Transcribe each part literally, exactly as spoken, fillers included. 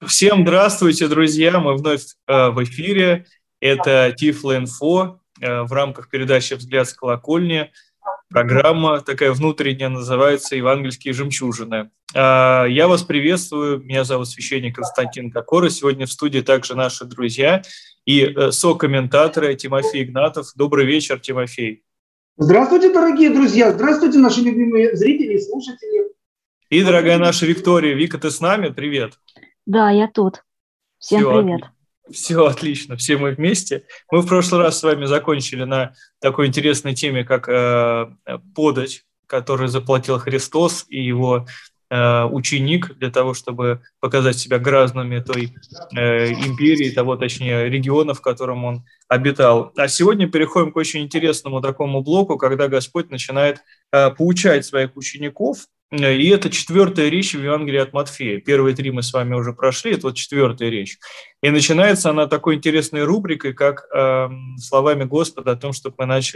Всем здравствуйте, друзья! Мы вновь э, в эфире. Это Тифло-Инфо э, в рамках передачи «Взгляд с колокольни». Программа такая внутренняя, называется «Евангельские жемчужины». Э, я вас приветствую. Меня зовут священник Константин Кокора. Сегодня в студии также наши друзья и э, сокомментаторы Тимофей Игнатов. Добрый вечер, Тимофей. Здравствуйте, дорогие друзья! Здравствуйте, наши любимые зрители и слушатели! И, дорогая наша Виктория. Вика, ты с нами? Привет! Да, я тут. Всем Все, привет. Все отлично, все мы вместе. Мы в прошлый раз с вами закончили на такой интересной теме, как э, подать, которую заплатил Христос и его э, ученик для того, чтобы показать себя гражданами той э, империи, того, точнее, региона, в котором он обитал. А сегодня переходим к очень интересному такому блоку, когда Господь начинает э, поучать своих учеников. И это четвертая речь в Евангелии от Матфея. Первые три мы с вами уже прошли, это вот четвертая речь. И начинается она такой интересной рубрикой, как э, словами Господа о том, чтобы мы нач...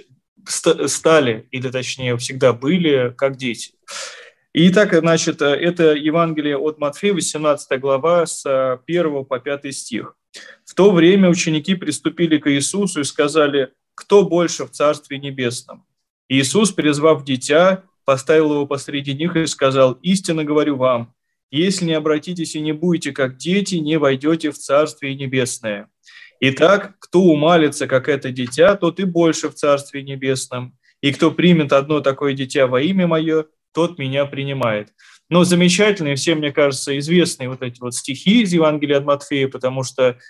стали, или точнее всегда были, как дети. Итак, значит, это Евангелие от Матфея, восемнадцатая глава, с первого по пятый стих. «В то время ученики приступили к Иисусу и сказали: кто больше в Царстве Небесном? Иисус, призвав дитя, поставил его посреди них и сказал: истинно говорю вам, если не обратитесь и не будете как дети, не войдете в Царствие Небесное. Итак, кто умалится, как это дитя, тот и больше в Царстве Небесном. И кто примет одно такое дитя во имя мое, тот меня принимает». Но замечательные, всем, мне кажется, известные вот эти вот стихи из Евангелия от Матфея, потому что э,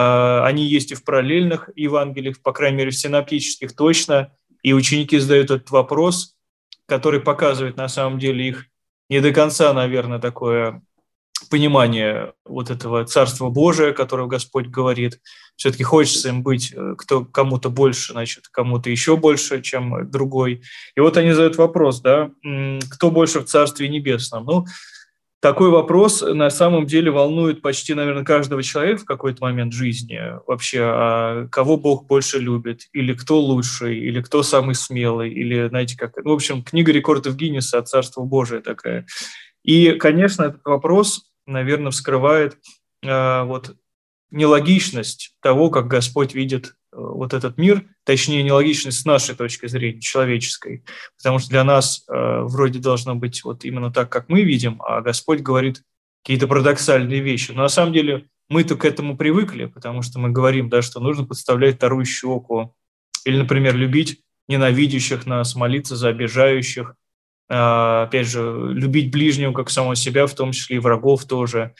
они есть и в параллельных Евангелиях, по крайней мере, в синоптических точно, и ученики задают этот вопрос, который показывает на самом деле их не до конца, наверное, такое понимание вот этого Царства Божия, которого Господь говорит. Все-таки хочется им быть кто, кому-то больше, значит, кому-то еще больше, чем другой. И вот они задают вопрос, да, кто больше в Царстве Небесном? Ну, такой вопрос на самом деле волнует почти, наверное, каждого человека в какой-то момент жизни. Вообще, а кого Бог больше любит? Или кто лучший? Или кто самый смелый? Или, знаете, как... Ну, в общем, книга рекордов Гиннесса от Царства Божия такая. И, конечно, этот вопрос, наверное, вскрывает э, вот нелогичность того, как Господь видит вот этот мир, точнее, нелогичность с нашей точки зрения, человеческой, потому что для нас э, вроде должно быть вот именно так, как мы видим, а Господь говорит какие-то парадоксальные вещи. Но на самом деле мы-то к этому привыкли, потому что мы говорим, да, что нужно подставлять вторую щеку, или, например, любить ненавидящих нас, молиться за обижающих, э, опять же, любить ближнего как самого себя, в том числе и врагов тоже.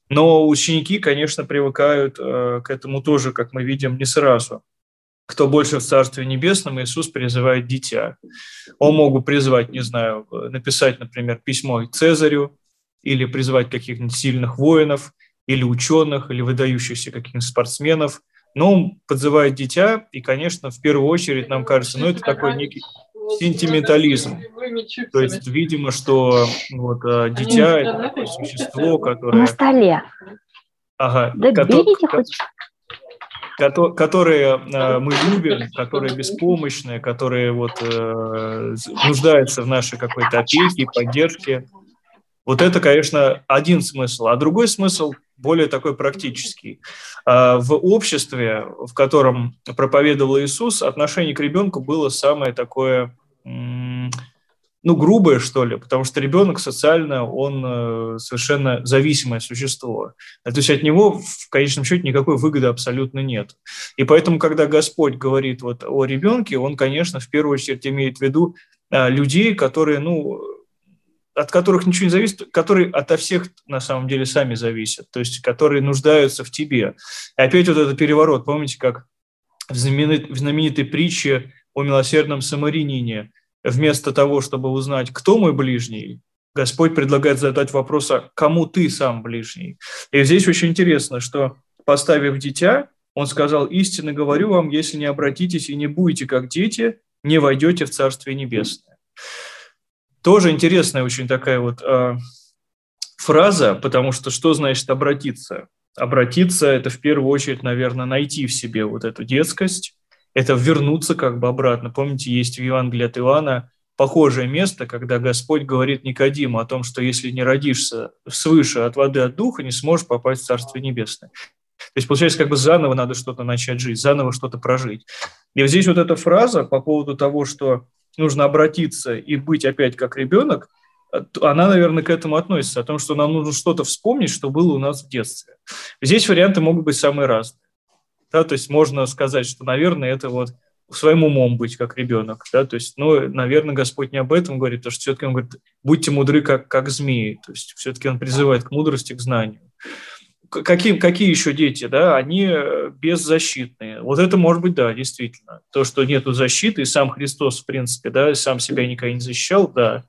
Но ученики, конечно, привыкают э, к этому тоже, как мы видим, не сразу. Кто больше в Царстве Небесном, Иисус призывает дитя. Он мог бы призвать, не знаю, написать, например, письмо Цезарю, или призвать каких-нибудь сильных воинов, или ученых, или выдающихся каких-нибудь спортсменов. Но он подзывает дитя, и, конечно, в первую очередь нам кажется, ну, это такой некий сентиментализм. То есть, видимо, что вот, а, дитя – это такое существо, которое… На столе. Ага. Да Кото... берите хоть… Кото... Которые э, мы любим, которые беспомощные, которые вот, э, нуждаются в нашей какой-то опеке и поддержке. Вот это, конечно, один смысл. А другой смысл более такой практический. В обществе, в котором проповедовал Иисус, отношение к ребенку было самое такое, ну, грубое, что ли, потому что ребенок социально, он совершенно зависимое существо. То есть от него, в конечном счете, никакой выгоды абсолютно нет. И поэтому, когда Господь говорит вот о ребенке, он, конечно, в первую очередь имеет в виду людей, которые, ну, от которых ничего не зависит, которые ото всех на самом деле сами зависят, то есть которые нуждаются в тебе. И опять вот этот переворот, помните, как в, знаменит, в знаменитой притче о милосердном самарянине, вместо того, чтобы узнать, кто мой ближний, Господь предлагает задать вопрос, а кому ты сам ближний? И здесь очень интересно, что, поставив дитя, он сказал: истинно говорю вам, если не обратитесь и не будете как дети, не войдете в Царствие Небесное. Тоже интересная очень такая вот э, фраза, потому что что значит обратиться? Обратиться – это в первую очередь, наверное, найти в себе вот эту детскость, это вернуться как бы обратно. Помните, есть в Евангелии от Иоанна похожее место, когда Господь говорит Никодиму о том, что если не родишься свыше от воды, от духа, не сможешь попасть в Царствие Небесное. То есть, получается, как бы заново надо что-то начать жить, заново что-то прожить. И вот здесь вот эта фраза по поводу того, что нужно обратиться и быть опять как ребенок, она, наверное, к этому относится, о том, что нам нужно что-то вспомнить, что было у нас в детстве. Здесь варианты могут быть самые разные. Да, то есть можно сказать, что, наверное, это вот своим умом быть как ребенок. Да, то есть, ну, наверное, Господь не об этом говорит, потому что все-таки Он говорит, будьте мудры, как, как змеи. То есть все-таки Он призывает к мудрости, к знанию. Какие, какие еще дети, да, они беззащитные. Вот это может быть, да, действительно. То, что нету защиты, и сам Христос, в принципе, да, сам себя никогда не защищал, да.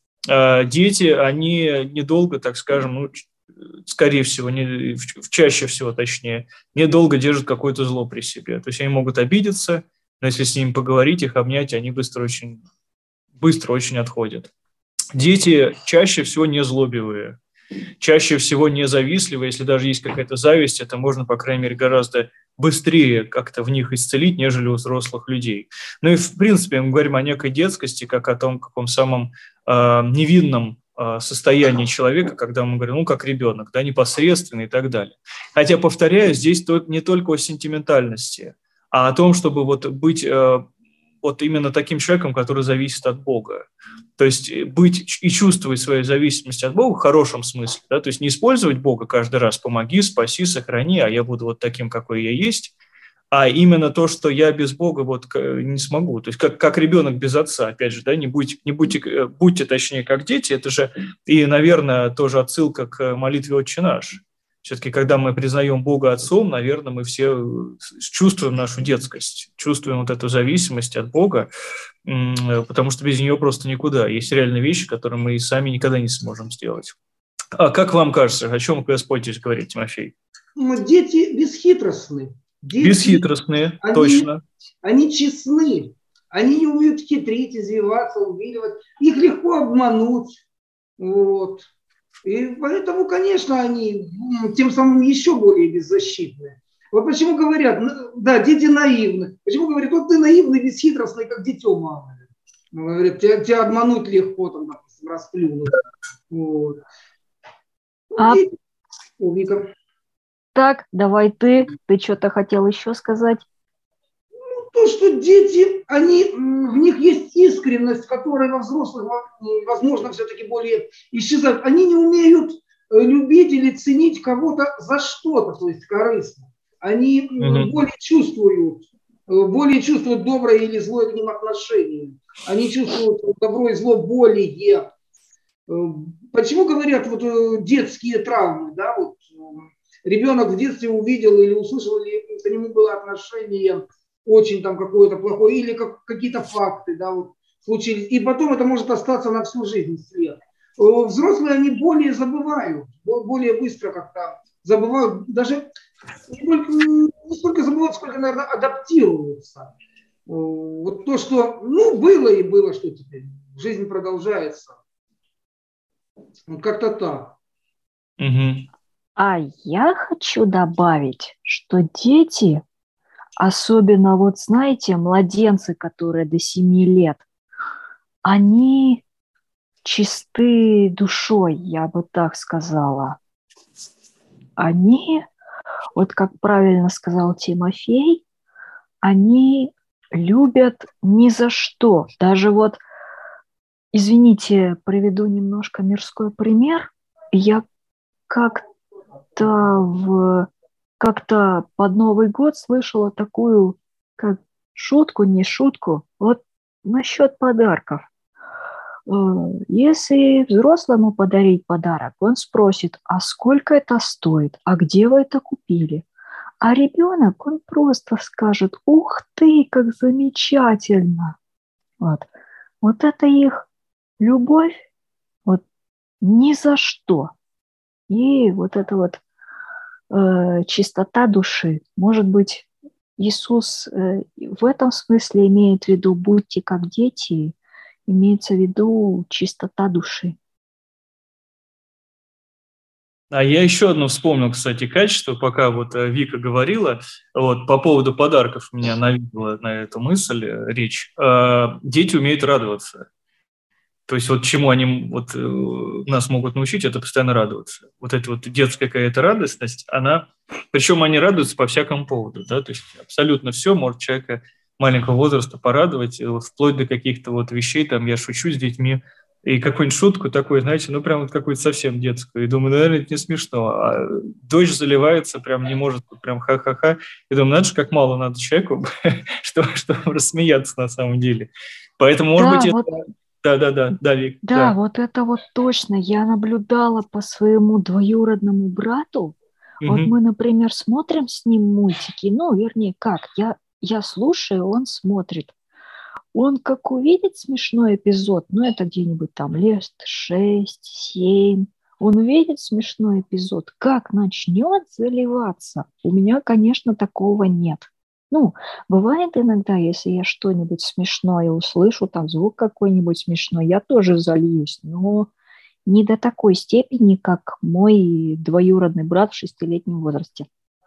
А дети, они недолго, так скажем, ну, скорее всего, не, чаще всего, точнее, недолго держат какое-то зло при себе. То есть они могут обидеться, но если с ними поговорить, их обнять, они быстро очень, быстро очень отходят. Дети чаще всего не злобивые. Чаще всего независтливы, если даже есть какая-то зависть, это можно, по крайней мере, гораздо быстрее как-то в них исцелить, нежели у взрослых людей. Ну и, в принципе, мы говорим о некой детскости, как о том, каком самом э, невинном э, состоянии человека, когда мы говорим, ну, как ребенок, да, непосредственный и так далее. Хотя, повторяю, здесь не только о сентиментальности, а о том, чтобы вот быть э, вот именно таким человеком, который зависит от Бога. То есть быть и чувствовать свою зависимость от Бога в хорошем смысле, да, то есть не использовать Бога каждый раз «помоги, спаси, сохрани, а я буду вот таким, какой я есть», а именно то, что я без Бога вот не смогу. То есть как, как ребенок без отца, опять же, да, не будьте, не будьте, будьте точнее как дети, это же и, наверное, тоже отсылка к молитве «Отче наш». Все-таки, когда мы признаем Бога Отцом, наверное, мы все чувствуем нашу детскость, чувствуем вот эту зависимость от Бога, потому что без нее просто никуда. Есть реальные вещи, которые мы и сами никогда не сможем сделать. А как вам кажется, о чем Господь здесь говорит, Тимофей? Дети бесхитростны. Дети, бесхитростные, они, точно. Они честны. Они не умеют хитрить, извиваться, увиливать. Их легко обмануть. Вот. И поэтому, конечно, они тем самым еще более беззащитны. Вот почему говорят, да, дети наивны. Почему говорят, вот ты наивный, бесхитростный, как дитё мамы. Говорят, тебя, тебя обмануть легко, там, допустим, расплюнуть. Вот. А... Дети... О, Вика. Так, давай ты. Ты что-то хотел еще сказать? Ну, то, что дети, они, в них есть искренность, которая во взрослых, возможно, все-таки более исчезает. Они не умеют любить или ценить кого-то за что-то, то есть корыстно. Они mm-hmm. более чувствуют, более чувствуют доброе или злое к ним отношение. Они чувствуют добро и зло более. Почему говорят вот детские травмы, да, вот ребенок в детстве увидел или услышал, или к нему было отношение очень там какое-то плохое, или как, какие-то факты, да, вот, случились, и потом это может остаться на всю жизнь след. Взрослые, они более забывают, более быстро как-то забывают, даже не только, не столько забывают, сколько, наверное, адаптируются. Вот то, что, ну, было и было, что теперь, жизнь продолжается. Вот как-то так. Угу. А я хочу добавить, что дети, особенно вот, знаете, младенцы, которые до семи лет, они чисты душой, я бы так сказала. Они, вот как правильно сказал Тимофей, они любят ни за что. Даже вот, извините, приведу немножко мирской пример. Я как-то в, как-то под Новый год слышала такую, как шутку, не шутку, вот насчет подарков. Если взрослому подарить подарок, он спросит, а сколько это стоит, а где вы это купили? А ребенок, он просто скажет, ух ты, как замечательно. Вот, вот это их любовь, вот ни за что. И вот эта вот э, чистота души. Может быть, Иисус э, в этом смысле имеет в виду, будьте как дети, имеется в виду чистота души. А я еще одно вспомнил, кстати, качество, пока вот Вика говорила, вот по поводу подарков меня навела на эту мысль речь. Дети умеют радоваться. То есть вот чему они вот, э, нас могут научить, это постоянно радоваться. Вот эта вот детская какая-то радостность, она... Причем они радуются по всякому поводу, да, то есть абсолютно все может человека маленького возраста порадовать, э, вплоть до каких-то вот вещей, там я шучу с детьми, и какую-нибудь шутку такую, знаете, ну прям вот какую-то совсем детскую. И думаю, наверное, это не смешно. А дочь заливается, прям не может, прям ха-ха-ха. И думаю, надо же, как мало надо человеку, чтобы, чтобы рассмеяться на самом деле. Поэтому, может Да, быть, это... вот, Да-да-да, да, Вик, да, да. вот это вот точно. Я наблюдала по своему двоюродному брату. Вот Мгм. мы, например, смотрим с ним мультики. Ну, вернее, как? Я, я слушаю, он смотрит. Он как увидит смешной эпизод, ну, это где-нибудь там лет шесть, семь, он увидит смешной эпизод, как начнет заливаться. У меня, конечно, такого нет. Ну, бывает иногда, если я что-нибудь смешное услышу, там звук какой-нибудь смешной, я тоже зальюсь, но не до такой степени, как мой двоюродный брат в шестилетнем возрасте.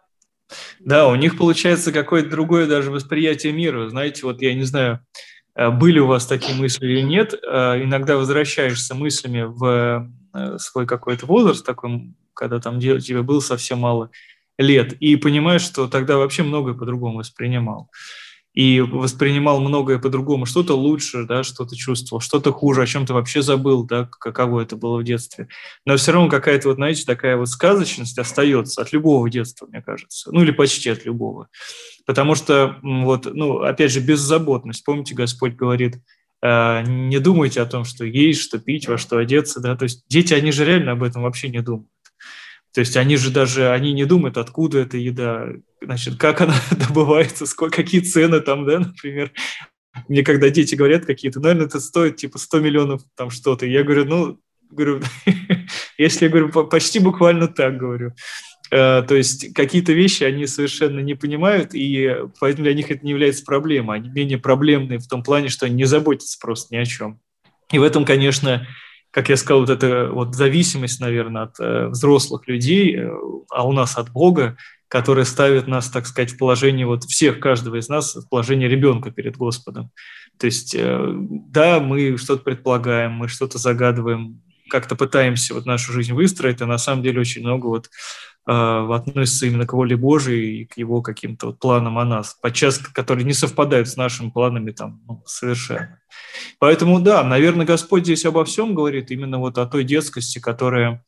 Да, у них получается какое-то другое даже восприятие мира. Знаете, вот я не знаю, э, были у вас такие мысли или нет, э, иногда возвращаешься мыслями в э, свой какой-то возраст, такой, когда там де- тебе было совсем мало лет, и понимаешь, что тогда вообще многое по-другому воспринимал. И воспринимал многое по-другому, что-то лучше, да, что-то чувствовал, что-то хуже, о чем ты вообще забыл, да, каково это было в детстве. Но все равно какая-то, вот, знаете, такая вот сказочность остается от любого детства, мне кажется, ну или почти от любого. Потому что, м, вот, ну, опять же, беззаботность. Помните, Господь говорит, э, не думайте о том, что есть, что пить, во что одеться, да, то есть дети, они же реально об этом вообще не думают. То есть они же даже, они не думают, откуда эта еда, значит, как она добывается, сколько, какие цены там, да, например. Мне когда дети говорят какие-то, наверное, это стоит типа сто миллионов там что-то. Я говорю, ну, говорю, если, я говорю, по- почти буквально так говорю. Э, То есть какие-то вещи они совершенно не понимают, и поэтому для них это не является проблемой. Они менее проблемные в том плане, что они не заботятся просто ни о чем. И в этом, конечно, как я сказал, вот эта вот зависимость, наверное, от э, взрослых людей, э, а у нас от Бога, который ставит нас, так сказать, в положение вот всех, каждого из нас, в положение ребенка перед Господом. То есть, э, да, мы что-то предполагаем, мы что-то загадываем, как-то пытаемся вот нашу жизнь выстроить, а на самом деле очень много вот э, относится именно к воле Божией и к его каким-то вот планам о нас, подчас которые не совпадают с нашими планами там ну, совершенно. Поэтому, да, наверное, Господь здесь обо всем говорит, именно вот о той детскости, которая,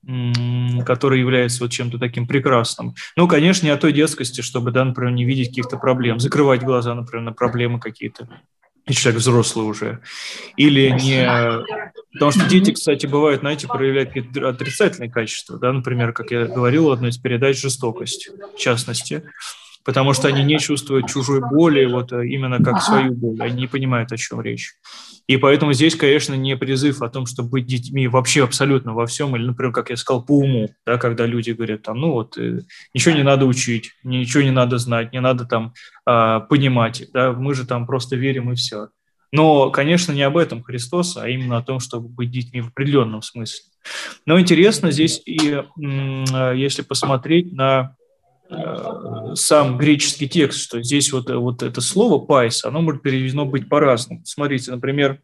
м, которая является вот чем-то таким прекрасным. Ну, конечно, не о той детскости, чтобы, да, например, не видеть каких-то проблем, закрывать глаза, например, на проблемы какие-то, и человек взрослый уже. Или не... Потому что дети, кстати, бывают, знаете, проявляют какие-то отрицательные качества, да, например, как я говорил в одной из передач, жестокость, в частности, потому что они не чувствуют чужой боли, вот э, именно как свою боль, они не понимают, о чем речь. И поэтому здесь, конечно, не призыв о том, чтобы быть детьми вообще абсолютно во всем, или, например, как я сказал, по уму, да, когда люди говорят, там, ну вот, э, ничего не надо учить, ничего не надо знать, не надо там э, понимать, да, мы же там просто верим и все. Но, конечно, не об этом Христос, а именно о том, чтобы быть детьми в определенном смысле. Но интересно здесь и м, э, если посмотреть на э, сам греческий текст, что здесь вот, вот это слово «пайс», оно может переведено быть по-разному. Смотрите, например,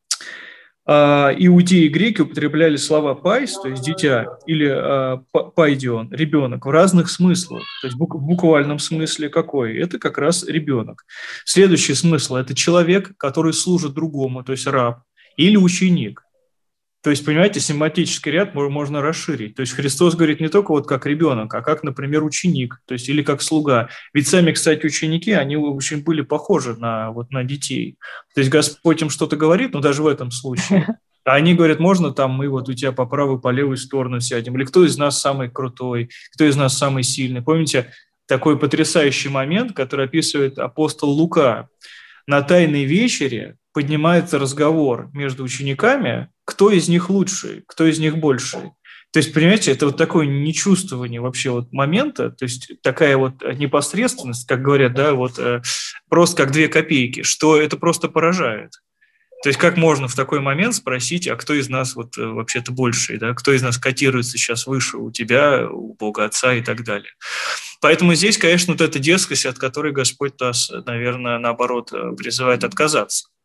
а, иудеи и греки употребляли слова «пайс», то есть «дитя», или а, па- «пайдион», «ребенок» в разных смыслах. То есть бук- в буквальном смысле какой? Это как раз ребенок. Следующий смысл – это человек, который служит другому, то есть раб, или ученик. То есть, понимаете, семантический ряд можно расширить. То есть Христос говорит не только вот как ребенок, а как, например, ученик, то есть или как слуга. Ведь сами, кстати, ученики, они очень были похожи на, вот, на детей. То есть Господь им что-то говорит, но даже в этом случае. А они говорят, можно там мы вот у тебя по правую, по левую сторону сядем? Или кто из нас самый крутой, кто из нас самый сильный? Помните такой потрясающий момент, который описывает апостол Лука? На Тайной вечере поднимается разговор между учениками, кто из них лучший, кто из них больший. То есть, понимаете, это вот такое нечувствование вообще вот момента, то есть такая вот непосредственность, как говорят, да, вот э, просто как две копейки, что это просто поражает. То есть как можно в такой момент спросить, а кто из нас вот э, вообще-то больший, да, кто из нас котируется сейчас выше у тебя, у Бога Отца и так далее. Поэтому здесь, конечно, вот эта детскость, от которой Господь нас, наверное, наоборот, э, призывает отказаться.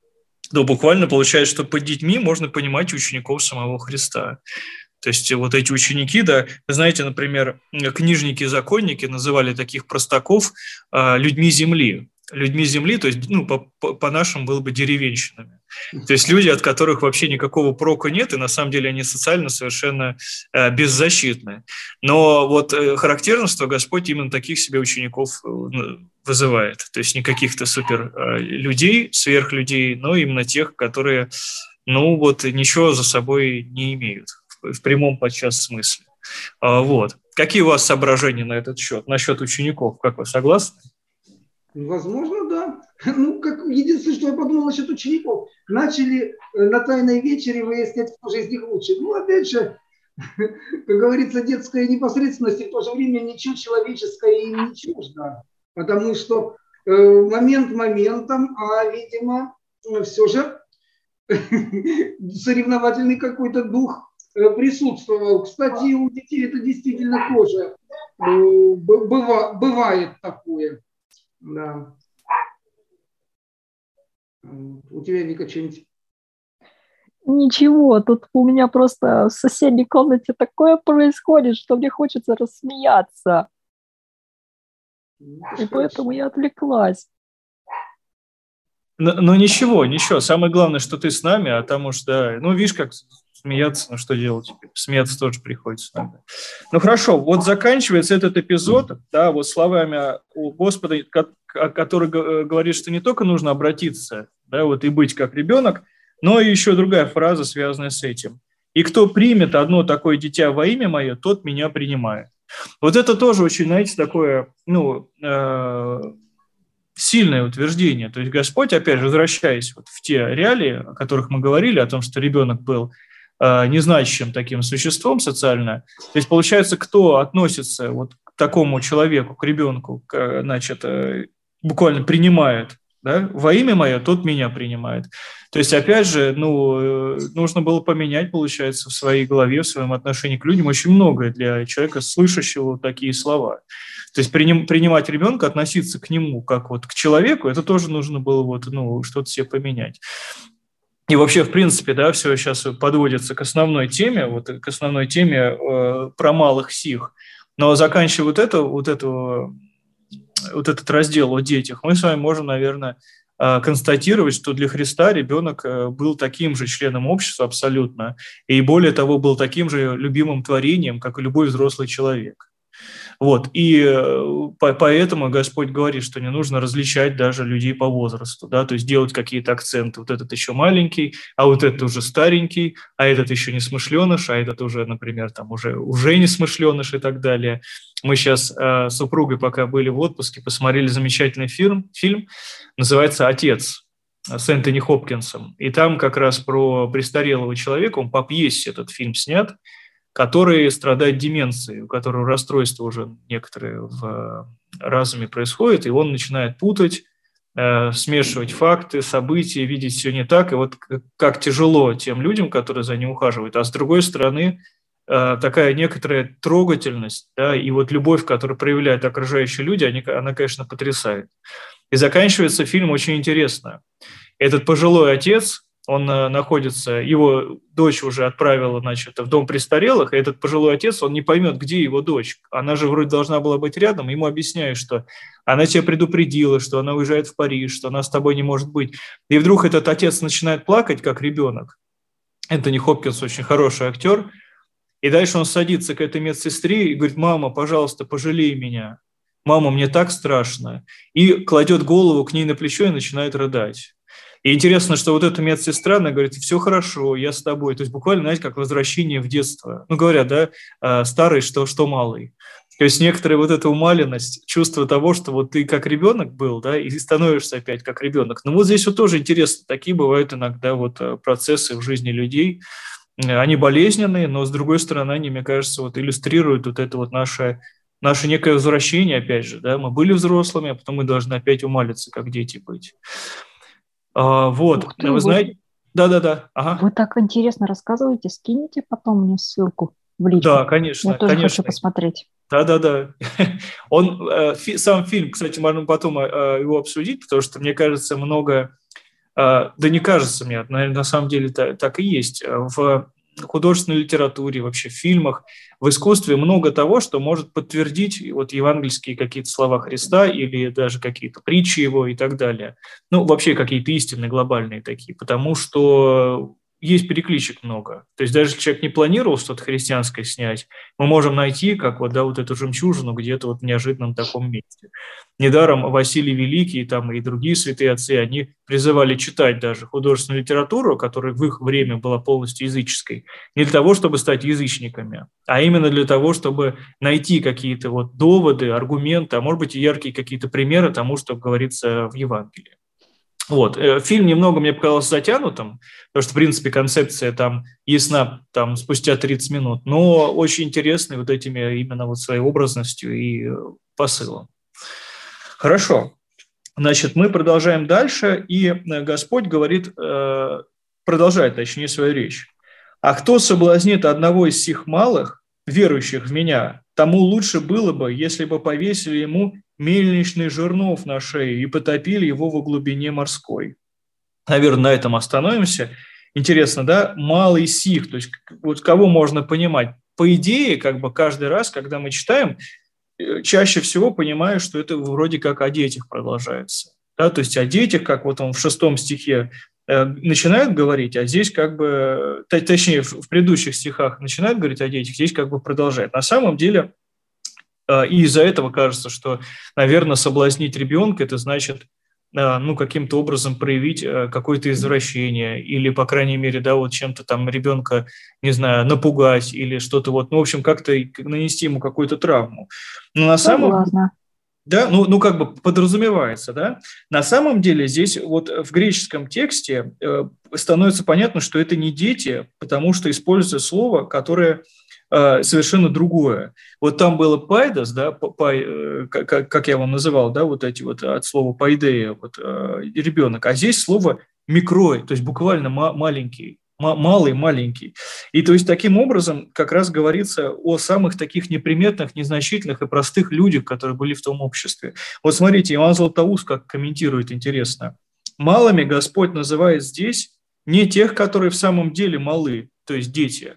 Да, буквально получается, что под детьми можно понимать учеников самого Христа. То есть вот эти ученики, да, вы знаете, например, книжники-законники называли таких простаков а, людьми земли. Людьми земли, то есть, ну, по- по- по-нашему было бы деревенщинами. То есть люди, от которых вообще никакого прока нет, и на самом деле они социально совершенно э, беззащитны. Но вот э, характерность, Господь именно таких себе учеников э, вызывает. То есть не каких-то супер э, людей, сверхлюдей, но именно тех, которые, ну, вот ничего за собой не имеют в, в прямом подчас смысле. А, вот. Какие у вас соображения на этот счет, насчет учеников? Как вы, согласны? Возможно, да. Ну, как единственное, что я подумал насчет учеников. Начали на Тайной вечере выяснять, кто же из них лучше. Ну, опять же, как говорится, детская непосредственность, и в то же время ничего человеческое им не чуждо. Потому что э, момент моментом, а, видимо, все же соревновательный какой-то дух э, присутствовал. Кстати, у детей это действительно тоже э, быва, бывает такое. Да. У тебя, Вика, что-нибудь? Ничего, тут у меня просто в соседней комнате такое происходит, что мне хочется рассмеяться. Ну, и поэтому я отвлеклась. Но, но ничего, ничего. Самое главное, что ты с нами, а там уж, да, ну, видишь, как смеяться, ну, что делать теперь? Смеяться тоже приходится иногда. Ну, хорошо, вот заканчивается этот эпизод, да, вот словами у Господа, который говорит, что не только нужно обратиться, да, вот и быть как ребенок, но и еще другая фраза, связанная с этим. «И кто примет одно такое дитя во имя мое, тот меня принимает». Вот это тоже очень, знаете, такое, ну, э, сильное утверждение. То есть Господь, опять же, возвращаясь вот в те реалии, о которых мы говорили, о том, что ребенок был э, незначащим таким существом социально, то есть, получается, кто относится вот к такому человеку, к ребенку, к, значит, э, буквально принимает, да, во имя мое, тот меня принимает. То есть, опять же, ну, нужно было поменять, получается, в своей голове, в своем отношении к людям очень многое для человека, слышащего такие слова. То есть приним, принимать ребенка, относиться к нему как вот к человеку, это тоже нужно было вот, ну, что-то себе поменять. И вообще, в принципе, да, все сейчас подводится к основной теме, вот к основной теме э, про малых сих. Но заканчивая вот, это, вот, это, вот этот раздел о детях, мы с вами можем, наверное, констатировать, что для Христа ребенок был таким же членом общества абсолютно, и более того, был таким же любимым творением, как и любой взрослый человек. Вот. И поэтому Господь говорит, что не нужно различать даже людей по возрасту, да, то есть делать какие-то акценты. Вот этот еще маленький, а вот этот уже старенький, а этот еще не смышленыш, а этот уже, например, там уже, уже не смышленыш и так далее. Мы сейчас э, с супругой, пока были в отпуске, посмотрели замечательный фильм, фильм, называется «Отец» с Энтони Хопкинсом. И там как раз про престарелого человека, он по пьесе этот фильм снят, который страдает деменцией, у которого расстройство уже некоторые в разуме происходит, и он начинает путать, э, смешивать факты, события, видеть все не так, и вот как тяжело тем людям, которые за ним ухаживают. А с другой стороны, э, такая некоторая трогательность, да, и вот любовь, которую проявляют окружающие люди, они, она, конечно, потрясает. И заканчивается фильм очень интересно. Этот пожилой отец, он находится, его дочь уже отправила, значит, в дом престарелых, и этот пожилой отец, он не поймет, где его дочь. Она же вроде должна была быть рядом, ему объясняют, что она тебя предупредила, что она уезжает в Париж, что она с тобой не может быть. И вдруг этот отец начинает плакать, как ребенок. Энтони Хопкинс очень хороший актер. И дальше он садится к этой медсестре и говорит: «Мама, пожалуйста, пожалей меня. Мама, мне так страшно». И кладет голову к ней на плечо и начинает рыдать. И интересно, что вот эта медсестра, она говорит: все хорошо, я с тобой. То есть буквально, знаете, как возвращение в детство. Ну, говорят, да, старый, что, что малый. То есть некоторая вот эта умаленность, чувство того, что вот ты как ребенок был, да, и становишься опять как ребенок. Но вот здесь вот тоже интересно, такие бывают иногда вот процессы в жизни людей. Они болезненные, но, с другой стороны, они, мне кажется, вот иллюстрируют вот это вот наше, наше некое возвращение, опять же, да, мы были взрослыми, а потом мы должны опять умалиться, как дети быть. А, вот, ты, вы знаете, да-да-да. Ага. Вы так интересно рассказываете, скинете потом мне ссылку в личку? Да, конечно. Я тоже конечно. хочу посмотреть. Да-да-да. Он, сам фильм, кстати, можно потом его обсудить, потому что, мне кажется, много Да не кажется мне, наверное, на самом деле так и есть. В художественной литературе, вообще в фильмах, в искусстве много того, что может подтвердить вот евангельские какие-то слова Христа или даже какие-то притчи его и так далее. Ну, вообще какие-то истины глобальные такие, потому что есть перекличек много. То есть даже если человек не планировал что-то христианское снять, мы можем найти, как вот, да, вот эту жемчужину где-то вот в неожиданном таком месте. Недаром Василий Великий там, и другие святые отцы, они призывали читать даже художественную литературу, которая в их время была полностью языческой, не для того, чтобы стать язычниками, а именно для того, чтобы найти какие-то вот доводы, аргументы, а может быть и яркие какие-то примеры тому, что говорится в Евангелии. Вот. Фильм немного мне показался затянутым, потому что, в принципе, концепция там ясна там, спустя тридцать минут, но очень интересный вот этими именно вот своей образностью и посылом. Хорошо. Значит, мы продолжаем дальше, и Господь говорит, продолжает, точнее, свою речь. «А кто соблазнит одного из сих малых, верующих в меня, тому лучше было бы, если бы повесили ему мельничный жернов на шею и потопили его во глубине морской». Наверное, на этом остановимся. Интересно, да? Малый сих, то есть вот кого можно понимать? По идее, как бы каждый раз, когда мы читаем, чаще всего понимаю, что это вроде как о детях продолжается. Да? То есть о детях, как вот он в шестом стихе э, начинает говорить, а здесь как бы, точнее, в предыдущих стихах начинает говорить о детях, здесь как бы продолжает. На самом деле, э, и из-за этого кажется, что, наверное, соблазнить ребенка – это значит, э, ну, каким-то образом проявить э, какое-то извращение или, по крайней мере, да, вот чем-то там ребенка, не знаю, напугать или что-то вот, ну, в общем, как-то нанести ему какую-то травму. Но на самом деле, да, ну, ну, как бы подразумевается, да. На самом деле здесь вот в греческом тексте э, становится понятно, что это не дети, потому что используется слово, которое э, совершенно другое. Вот там было пайдос, да, пай, э, как, как я вам называл, да, вот эти вот от слова пайдея, вот э, ребенок, а здесь слово микрой, то есть буквально ма- маленький. Малый, маленький. И то есть таким образом как раз говорится о самых таких неприметных, незначительных и простых людях, которые были в том обществе. Вот смотрите, Иоанн Златоуст как комментирует интересно. Малыми Господь называет здесь не тех, которые в самом деле малы, то есть дети,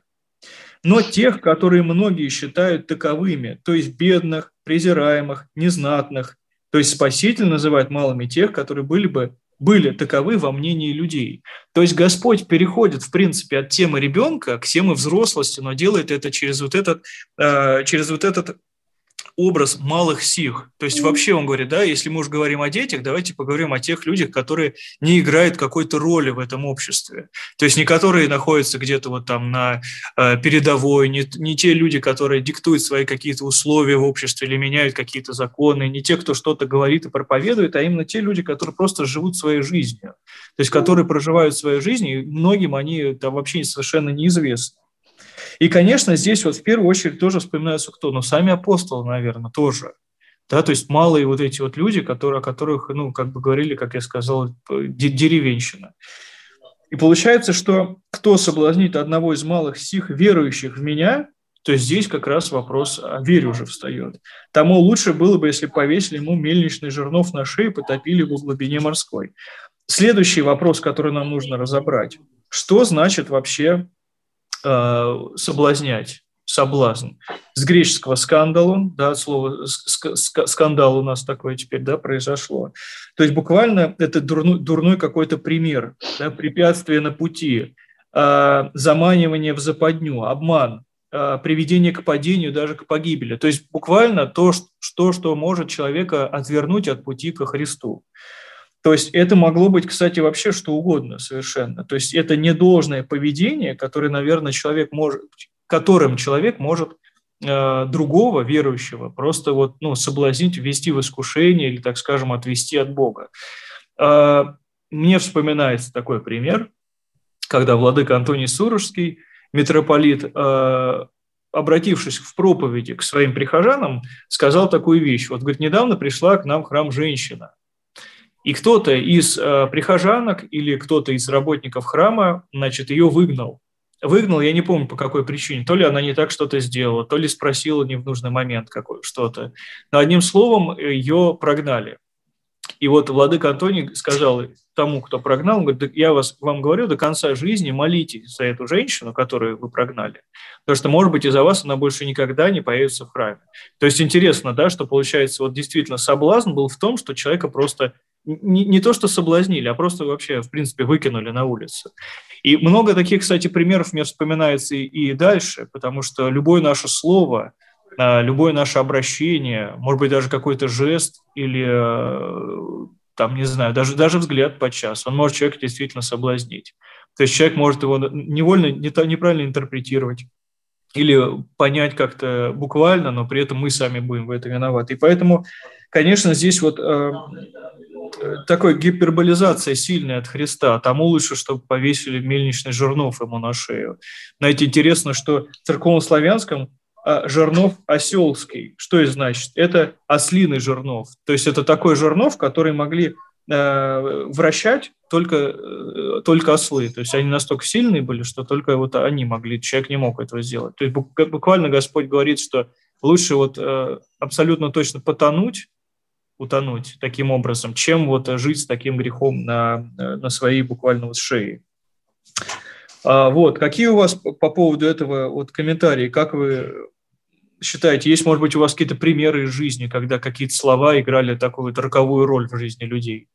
но тех, которые многие считают таковыми, то есть бедных, презираемых, незнатных. То есть Спаситель называет малыми тех, которые были бы были таковы во мнении людей. То есть Господь переходит, в принципе, от темы ребенка к теме взрослости, но делает это через вот этот, э, через вот этот образ малых сих. То есть вообще он говорит, да, если мы уж говорим о детях, давайте поговорим о тех людях, которые не играют какой-то роли в этом обществе. То есть не которые находятся где-то вот там на э, передовой, не, не те люди, которые диктуют свои какие-то условия в обществе или меняют какие-то законы, не те, кто что-то говорит и проповедует, а именно те люди, которые просто живут своей жизнью. То есть которые проживают свою жизнь, и многим они там вообще совершенно неизвестны. И, конечно, здесь вот в первую очередь тоже вспоминаются кто? Ну, сами апостолы, наверное, тоже. Да, то есть малые вот эти вот люди, которые, о которых, ну, как бы говорили, как я сказал, деревенщина. И получается, что кто соблазнит одного из малых сих, верующих в меня, то здесь как раз вопрос о вере уже встает. Тому лучше было бы, если повесили ему мельничный жернов на шею и потопили его в глубине морской. Следующий вопрос, который нам нужно разобрать. Что значит вообще соблазнять, соблазн? С греческого скандалон, да, слово скандал у нас такое теперь, да, произошло. То есть буквально это дурной, дурной какой-то пример, да, препятствие на пути, э, заманивание в западню, обман, э, приведение к падению, даже к погибели. То есть буквально то, что, что может человека отвернуть от пути ко Христу. То есть это могло быть, кстати, вообще что угодно совершенно. То есть это не должное поведение, которое, наверное, человек может, которым человек может э, другого верующего просто вот, ну, соблазнить, ввести в искушение или, так скажем, отвести от Бога. Э, мне вспоминается такой пример, когда владыка Антоний Сурожский, митрополит, э, обратившись в проповеди к своим прихожанам, сказал такую вещь. Вот, говорит, недавно пришла к нам в храм женщина. И кто-то из э, прихожанок или кто-то из работников храма, значит, ее выгнал. Выгнал, я не помню по какой причине. То ли она не так что-то сделала, то ли спросила не в нужный момент какое, что-то. Но одним словом, ее прогнали. И вот владыка Антоний сказал тому, кто прогнал, он говорит, я вас, вам говорю, до конца жизни молитесь за эту женщину, которую вы прогнали, потому что, может быть, из-за вас она больше никогда не появится в храме. То есть интересно, да, что получается, вот действительно соблазн был в том, что человека просто не, не то что соблазнили, а просто вообще, в принципе, выкинули на улицу. И много таких, кстати, примеров мне вспоминается и, и дальше, потому что любое наше слово, любое наше обращение, может быть, даже какой-то жест или, там, не знаю, даже, даже взгляд подчас, он может человека действительно соблазнить. То есть человек может его невольно, неправильно интерпретировать или понять как-то буквально, но при этом мы сами будем в этом виноваты. И поэтому, конечно, здесь вот э, такой гиперболизация сильная от Христа. Тому лучше, чтобы повесили мельничный жернов ему на шею. Знаете, интересно, что в церковнославянском жернов оселский. Что это значит? Это ослиный жернов. То есть это такой жернов, который могли э, вращать только, э, только ослы. То есть они настолько сильные были, что только вот они могли, человек не мог этого сделать. То есть буквально Господь говорит, что лучше вот э, абсолютно точно потонуть, утонуть таким образом, чем вот жить с таким грехом на, на своей буквально вот шее. А, вот, какие у вас по поводу этого вот комментарии? Как вы считаете, есть, может быть, у вас какие-то примеры из жизни, когда какие-то слова играли такую вот роковую роль в жизни людей?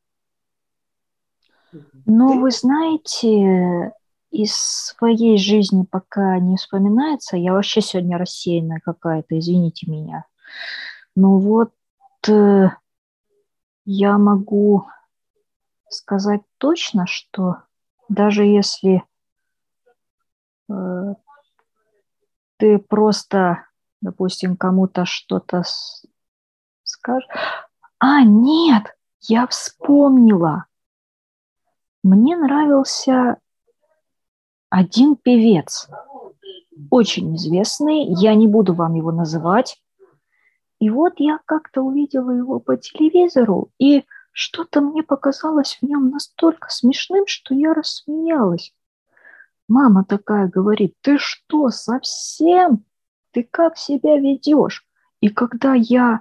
Ну, вы знаете, из своей жизни пока не вспоминается. Я вообще сегодня рассеянная какая-то, извините меня. Но вот э, я могу сказать точно, что даже если э, ты просто, допустим, кому-то что-то скажешь... А, нет, я вспомнила. Мне нравился один певец, очень известный, я не буду вам его называть. И вот я как-то увидела его по телевизору, и что-то мне показалось в нем настолько смешным, что я рассмеялась. Мама такая говорит: ты что, совсем? Ты как себя ведешь? И когда я,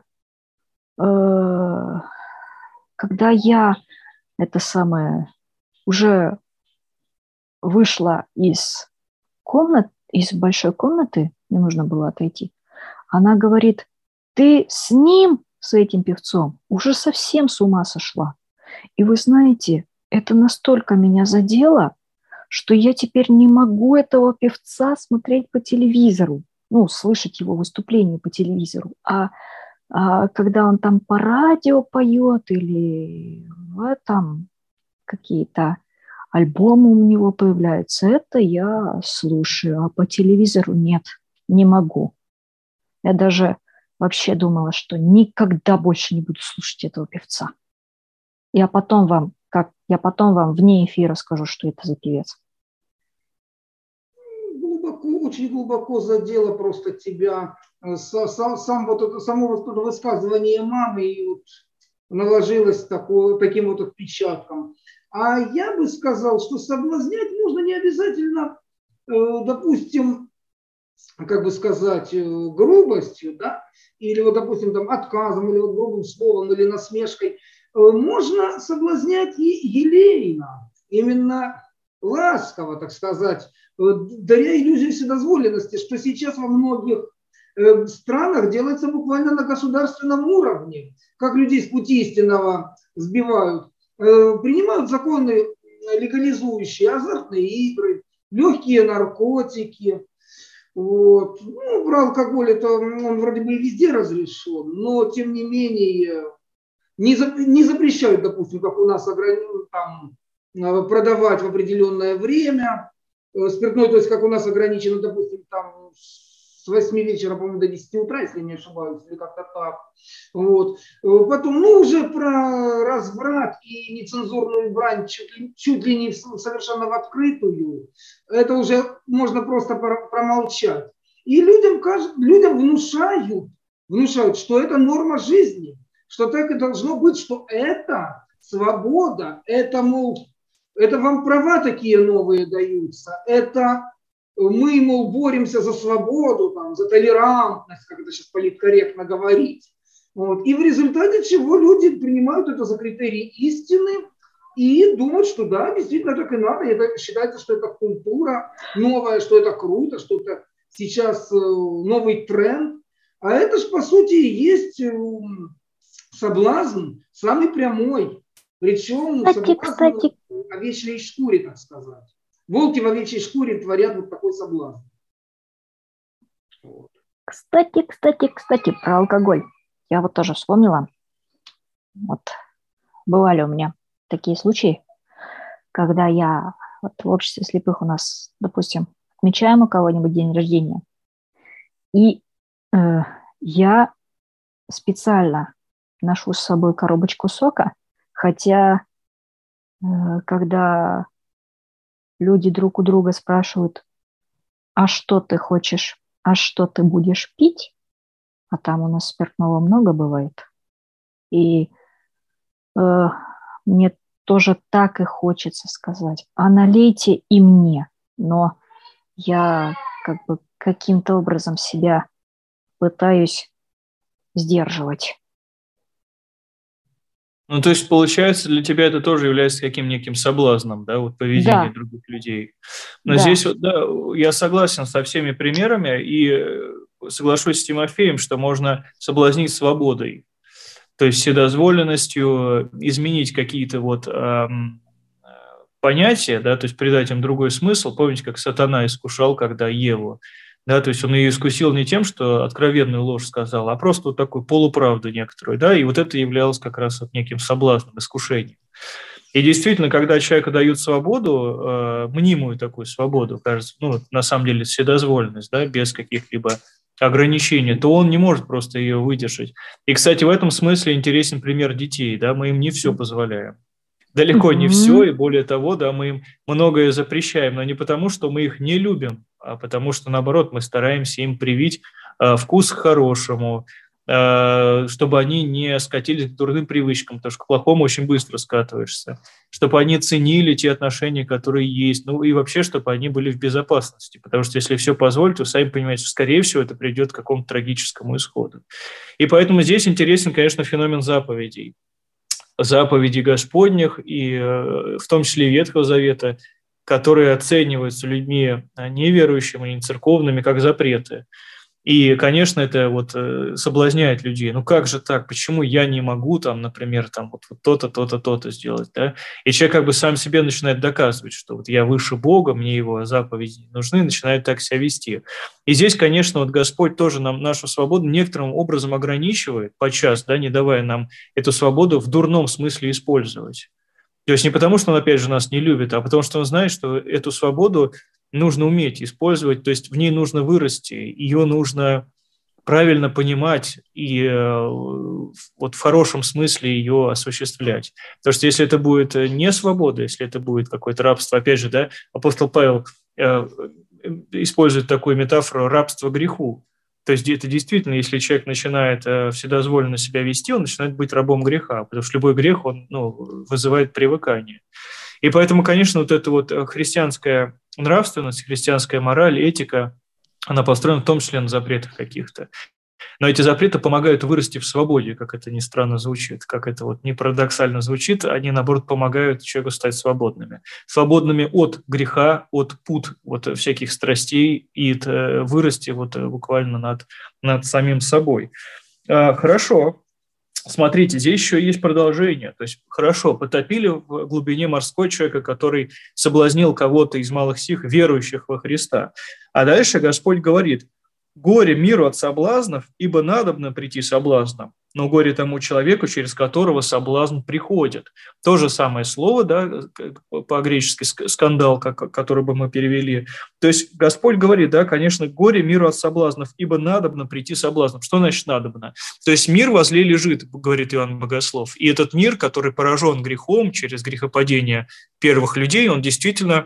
э, когда я, это самое, уже вышла из комнаты, из большой комнаты, мне нужно было отойти, она говорит: ты с ним, с этим певцом, уже совсем с ума сошла. И вы знаете, это настолько меня задело, что я теперь не могу этого певца смотреть по телевизору, ну, слышать его выступление по телевизору, а, а когда он там по радио поет или в там какие-то альбомы у него появляются, это я слушаю, а по телевизору нет, не могу. Я даже вообще думала, что никогда больше не буду слушать этого певца. Я потом вам, как я потом вам вне эфира скажу, что это за певец. Глубоко, очень глубоко задело просто тебя сам, сам вот это, само вот это высказывание мамы и вот наложилось такое, таким вот отпечатком. А я бы сказал, что соблазнять нужно не обязательно, допустим, как бы сказать, грубостью, да, или вот, допустим, там, отказом, или вот грубым словом, или насмешкой. Можно соблазнять и елейно, именно ласково, так сказать, даря иллюзию вседозволенности, что сейчас во многих странах делается буквально на государственном уровне, как людей с пути истинного сбивают. Принимают законы, легализующие азартные игры, легкие наркотики. Вот. Ну, про алкоголь это он вроде бы везде разрешен, но тем не менее не, за, не запрещают, допустим, как у нас там, продавать в определенное время спиртное, то есть как у нас ограничено, допустим, там с восьми вечера, по-моему, до десяти утра, если не ошибаюсь, или как-то так. Вот. Потом, ну, уже про разврат и нецензурную брань чуть ли, чуть ли не совершенно в открытую, это уже можно просто промолчать. И людям, людям внушают, внушают, что это норма жизни, что так и должно быть, что это свобода, это, мол, это вам права такие новые даются, это... Мы, мол, боремся за свободу, там, за толерантность, как это сейчас политкорректно говорить. Вот. И в результате чего люди принимают это за критерий истины и думают, что да, действительно так и надо. И это считается, что это культура новая, что это круто, что это сейчас новый тренд. А это же, по сути, и есть соблазн самый прямой. Причем Кстати, соблазн кстати, в овечьей шкуре, так сказать. Волки в овечьей шкуре творят вот такой соблазн. Вот. кстати, кстати, кстати, про алкоголь. Я вот тоже вспомнила. Вот бывали у меня такие случаи, когда я вот в обществе слепых у нас, допустим, отмечаем у кого-нибудь день рождения, и э, я специально ношу с собой коробочку сока, хотя э, когда люди друг у друга спрашивают, а что ты хочешь, а что ты будешь пить, а там у нас спиртного много бывает, и э, мне тоже так и хочется сказать, а налейте и мне, но я как бы каким-то образом себя пытаюсь сдерживать. Ну, то есть, получается, для тебя это тоже является каким неким соблазном, да, вот поведение Да, других людей. Но да. здесь вот, да, я согласен со всеми примерами и соглашусь с Тимофеем, что можно соблазнить свободой, то есть вседозволенностью, изменить какие-то вот эм, понятия, да, то есть придать им другой смысл. Помните, как сатана искушал, когда Еву, да, то есть он ее искусил не тем, что откровенную ложь сказал, а просто вот такую полуправду некоторую, да, и вот это являлось как раз вот неким соблазном, искушением. И действительно, когда человеку дают свободу, э, мнимую такую свободу, кажется, ну, на самом деле, вседозволенность, да, без каких-либо ограничений, то он не может просто ее выдержать. И, кстати, в этом смысле интересен пример детей, да, мы им не все позволяем. Далеко не все, и более того, да, мы им многое запрещаем, но не потому, что мы их не любим, а потому что, наоборот, мы стараемся им привить э, вкус к хорошему, э, чтобы они не скатились к дурным привычкам, потому что к плохому очень быстро скатываешься, чтобы они ценили те отношения, которые есть, ну и вообще, чтобы они были в безопасности, потому что если все позволить, то сами понимаете, что, скорее всего, это придет к какому-то трагическому исходу. И поэтому здесь интересен, конечно, феномен заповедей. Заповедей Господних, и э, в том числе Ветхого Завета, которые оцениваются людьми неверующими, не церковными, как запреты. И, конечно, это вот э, соблазняет людей. Ну как же так? Почему я не могу, там, например, там, вот, вот то-то, то-то, то-то сделать? Да? И человек как бы сам себе начинает доказывать, что вот я выше Бога, мне его заповеди не нужны, начинает так себя вести. И здесь, конечно, вот Господь тоже нам нашу свободу некоторым образом ограничивает подчас, да, не давая нам эту свободу в дурном смысле использовать. То есть не потому, что он, опять же, нас не любит, а потому что он знает, что эту свободу нужно уметь использовать, то есть в ней нужно вырасти, ее нужно правильно понимать и э, вот в хорошем смысле ее осуществлять. Потому что если это будет не свобода, если это будет какое-то рабство, опять же, да, апостол Павел э, использует такую метафору рабства греху. То есть это действительно, если человек начинает э, вседозволенно себя вести, он начинает быть рабом греха, потому что любой грех, он ну, вызывает привыкание. И поэтому, конечно, вот эта вот христианская нравственность, христианская мораль, этика, она построена в том числе на запретах каких-то. Но эти запреты помогают вырасти в свободе, как это ни странно звучит, как это вот не парадоксально звучит, они, наоборот, помогают человеку стать свободными. Свободными от греха, от пут вот, всяких страстей и вырасти вот, буквально над, над самим собой. А, хорошо. Смотрите, здесь еще есть продолжение. То есть, хорошо, потопили в глубине морской человека, который соблазнил кого-то из малых сих, верующих во Христа. А дальше Господь говорит: «Горе миру от соблазнов, ибо надобно прийти соблазном, но горе тому человеку, через которого соблазн приходит». То же самое слово, да, по-гречески скандал, который бы мы перевели. То есть Господь говорит, да, конечно, горе миру от соблазнов, ибо надобно прийти соблазном. Что значит надобно? То есть мир возле лежит, говорит Иоанн Богослов, и этот мир, который поражен грехом через грехопадение первых людей, он действительно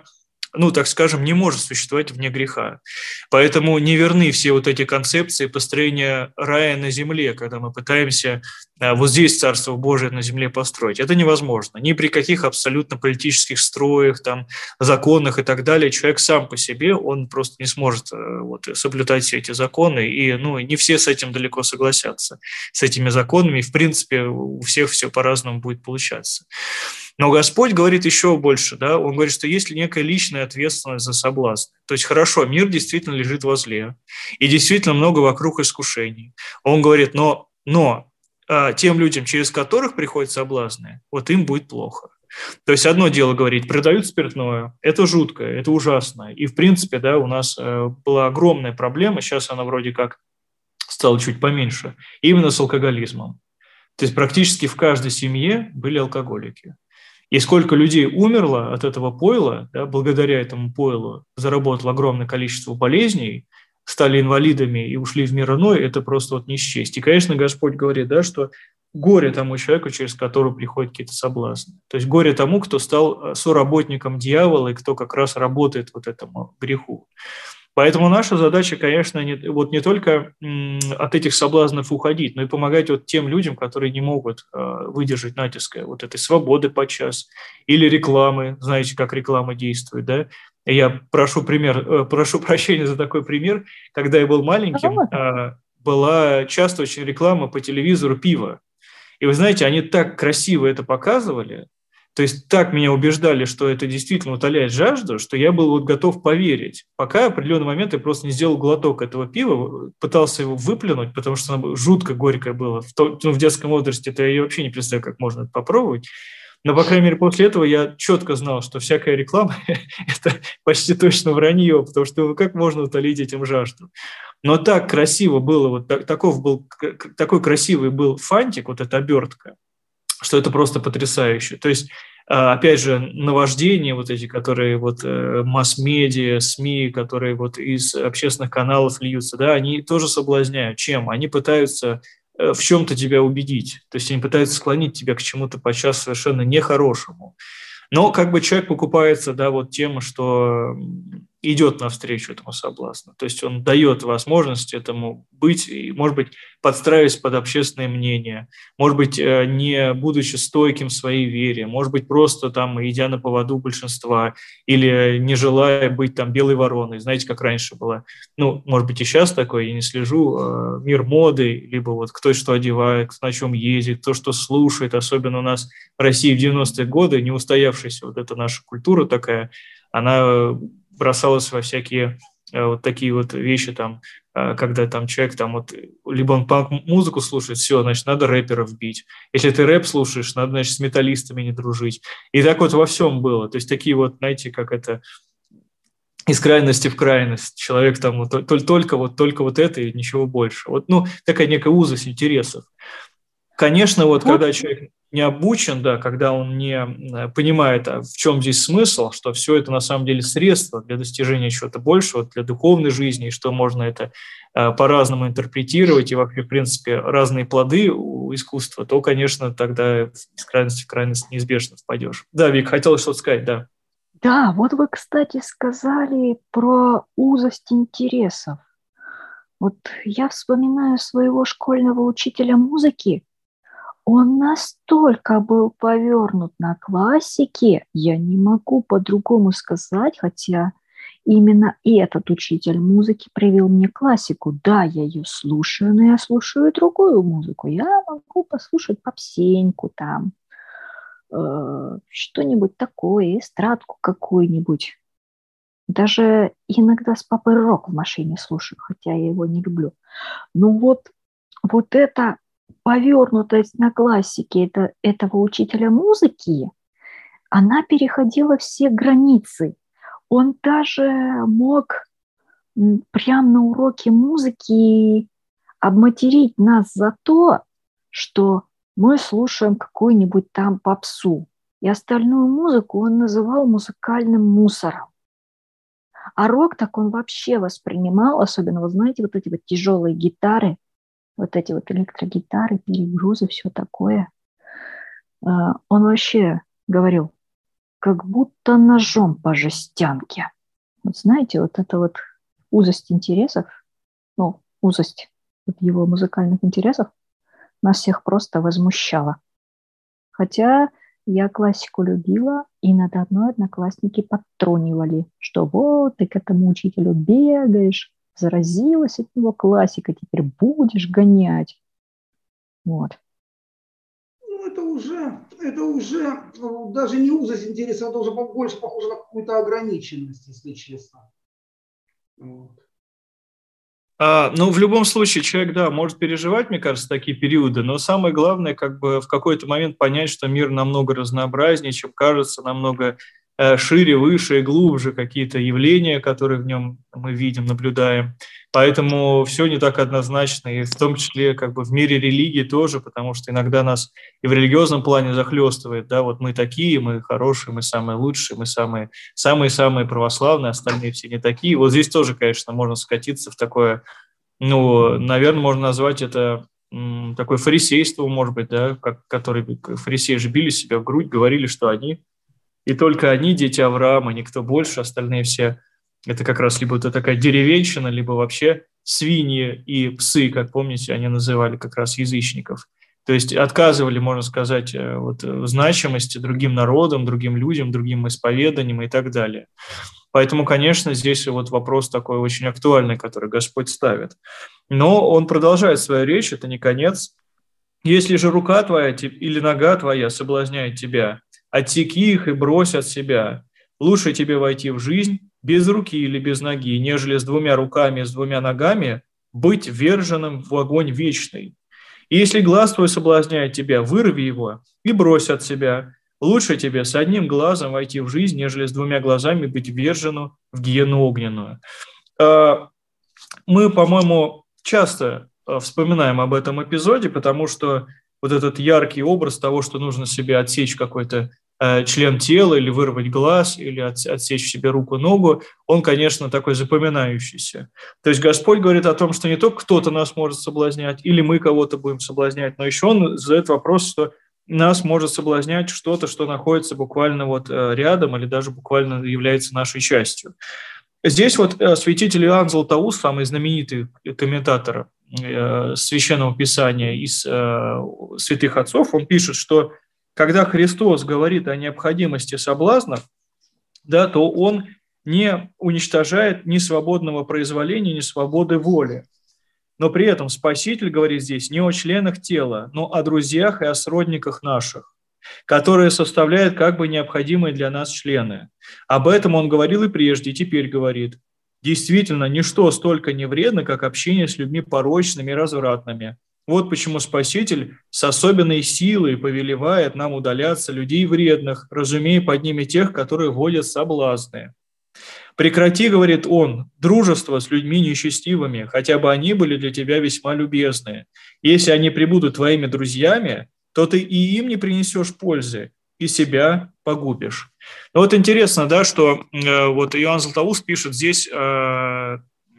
ну, так скажем, не может существовать вне греха. Поэтому не верны все вот эти концепции построения рая на земле, когда мы пытаемся вот здесь Царство Божие на земле построить. Это невозможно. Ни при каких абсолютно политических строях, там, законах и так далее. Человек сам по себе, он просто не сможет вот, соблюдать все эти законы, и ну, не все с этим далеко согласятся, с этими законами. И, в принципе, у всех все по-разному будет получаться. Но Господь говорит еще больше, да, Он говорит, что есть некая личная ответственность за соблазн. То есть, хорошо, мир действительно лежит возле, и действительно много вокруг искушений. Он говорит, но, но а, тем людям, через которых приходят соблазны, вот им будет плохо. То есть, одно дело говорить, продают спиртное, это жутко, это ужасно. И, в принципе, да, у нас была огромная проблема, сейчас она вроде как стала чуть поменьше, именно с алкоголизмом. То есть, практически в каждой семье были алкоголики. И сколько людей умерло от этого пойла, да, благодаря этому пойлу заработало огромное количество болезней, стали инвалидами и ушли в мир иной, это просто вот не счесть. И, конечно, Господь говорит, да, что горе тому человеку, через которого приходят какие-то соблазны. То есть горе тому, кто стал соработником дьявола и кто как раз работает вот этому греху. Поэтому наша задача, конечно, не, вот не только м, от этих соблазнов уходить, но и помогать вот тем людям, которые не могут э, выдержать натиска вот этой свободы подчас или рекламы. Знаете, как реклама действует, да? Я прошу, пример, э, прошу прощения за такой пример. Когда я был маленьким, э, была часто очень реклама по телевизору пива. И вы знаете, они так красиво это показывали, то есть так меня убеждали, что это действительно утоляет жажду, что я был вот готов поверить. Пока в определенный момент я просто не сделал глоток этого пива, пытался его выплюнуть, потому что оно жутко горькое было. В, то, ну, в детском возрасте-то я вообще не представляю, как можно это попробовать. Но, по крайней мере, после этого я четко знал, что всякая реклама – это почти точно вранье, потому что как можно утолить этим жажду? Но так красиво было, вот так, таков был, такой красивый был фантик, вот эта обертка, что это просто потрясающе. То есть, опять же, наваждения вот эти, которые вот масс-медиа, СМИ, которые вот из общественных каналов льются, да, они тоже соблазняют. Чем? Они пытаются в чем-то тебя убедить. То есть они пытаются склонить тебя к чему-то подчас совершенно нехорошему. Но как бы человек покупается, да, вот тем, что идет навстречу этому соблазну. То есть он дает возможность этому быть, и, может быть, подстраиваясь под общественное мнение, может быть, не будучи стойким в своей вере, может быть, просто там идя на поводу большинства или не желая быть там белой вороной. Знаете, как раньше было? Ну, может быть, и сейчас такое, я не слежу, мир моды, либо вот кто что одевает, кто на чем ездит, кто что слушает, особенно у нас в России в девяностые годы, не устоявшаяся вот эта наша культура такая, она бросалась во всякие вот такие вот вещи, там, когда там человек, там, вот, либо он панк-музыку слушает, все, значит, надо рэперов бить. Если ты рэп слушаешь, надо, значит, с металлистами не дружить. И так вот во всем было. То есть такие вот, знаете, как это, из крайности в крайность. Человек там вот, только, только, вот, только вот это и ничего больше. Вот, ну, такая некая узость интересов. Конечно, вот, вот когда человек не обучен, да, когда он не понимает, а в чем здесь смысл, что все это на самом деле средство для достижения чего-то большего, для духовной жизни, и что можно это а, по-разному интерпретировать, и вообще, в принципе, разные плоды у искусства, то, конечно, тогда из крайности в крайность неизбежно впадешь. Да, Вик, хотела что-то сказать, да. Да, вот вы, кстати, сказали про узость интересов. Вот я вспоминаю своего школьного учителя музыки. Он настолько был повернут на классике, я не могу по-другому сказать, хотя именно этот учитель музыки привил мне классику. Да, я ее слушаю, но я слушаю другую музыку. Я могу послушать попсеньку там, э, что-нибудь такое, эстрадку какую-нибудь. Даже иногда с папой рок в машине слушаю, хотя я его не люблю. Но вот, вот это повернутость на классике это, этого учителя музыки, она переходила все границы. Он даже мог прямо на уроке музыки обматерить нас за то, что мы слушаем какую-нибудь там попсу. И остальную музыку он называл музыкальным мусором. А рок так он вообще воспринимал, особенно, вы знаете, вот эти вот тяжелые гитары, вот эти вот электрогитары, перегрузы, все такое. Он вообще говорил, как будто ножом по жестянке. Вот знаете, вот эта вот узость интересов, ну, узость вот его музыкальных интересов нас всех просто возмущала. Хотя я классику любила, и надо мной одноклассники подтрунивали, что вот ты к этому учителю бегаешь, заразилась от него классика, теперь будешь гонять. Вот. Ну, это уже, это уже ну, даже не узость интереса, это уже больше похоже на какую-то ограниченность, если честно. Вот. А, ну, в любом случае, человек, да, может переживать, мне кажется, такие периоды, но самое главное, как бы в какой-то момент понять, что мир намного разнообразнее, чем кажется, намного э, шире, выше и глубже какие-то явления, которые в нем мы видим, наблюдаем. Поэтому все не так однозначно, и в том числе как бы в мире религии тоже, потому что иногда нас и в религиозном плане захлестывает, да, вот мы такие, мы хорошие, мы самые лучшие, мы самые, самые-самые православные, остальные все не такие. Вот здесь тоже, конечно, можно скатиться в такое, ну, наверное, можно назвать это м, такое фарисейство, может быть, да, как, которые фарисеи же били себя в грудь, говорили, что они, и только они дети Авраама, никто больше, остальные все это как раз либо это такая деревенщина, либо вообще свиньи и псы, как помните, они называли как раз язычников. То есть отказывали, можно сказать, вот, в значимости другим народам, другим людям, другим исповеданиям и так далее. Поэтому, конечно, здесь вот вопрос такой очень актуальный, который Господь ставит. Но он продолжает свою речь, это не конец. «Если же рука твоя или нога твоя соблазняет тебя, отсеки их и брось от себя. Лучше тебе войти в жизнь без руки или без ноги, нежели с двумя руками и с двумя ногами быть вверженным в огонь вечный. И если глаз твой соблазняет тебя, вырви его и брось от себя. Лучше тебе с одним глазом войти в жизнь, нежели с двумя глазами быть вверженным в гиену огненную». Мы, по-моему, часто вспоминаем об этом эпизоде, потому что вот этот яркий образ того, что нужно себе отсечь какой-то член тела или вырвать глаз, или отсечь себе руку, ногу, он, конечно, такой запоминающийся. То есть Господь говорит о том, что не только кто-то нас может соблазнять, или мы кого-то будем соблазнять, но еще Он задает вопрос, что нас может соблазнять что-то, что находится буквально вот рядом или даже буквально является нашей частью. Здесь вот святитель Иоанн Златоуст, самый знаменитый комментатор Священного Писания из святых отцов, он пишет, что когда Христос говорит о необходимости соблазнов, да, то Он не уничтожает ни свободного произволения, ни свободы воли. Но при этом Спаситель говорит здесь не о членах тела, но о друзьях и о сродниках наших, которые составляют как бы необходимые для нас члены. Об этом Он говорил и прежде, и теперь говорит. Действительно, ничто столько не вредно, как общение с людьми порочными и развратными. Вот почему Спаситель с особенной силой повелевает нам удаляться людей вредных, разумея под ними тех, которые вводят соблазны. «Прекрати, — говорит он, — дружество с людьми нечестивыми, хотя бы они были для тебя весьма любезны. Если они прибудут твоими друзьями, то ты и им не принесешь пользы, и себя погубишь». Но вот интересно, да, что э, вот Иоанн Златоуст пишет здесь э,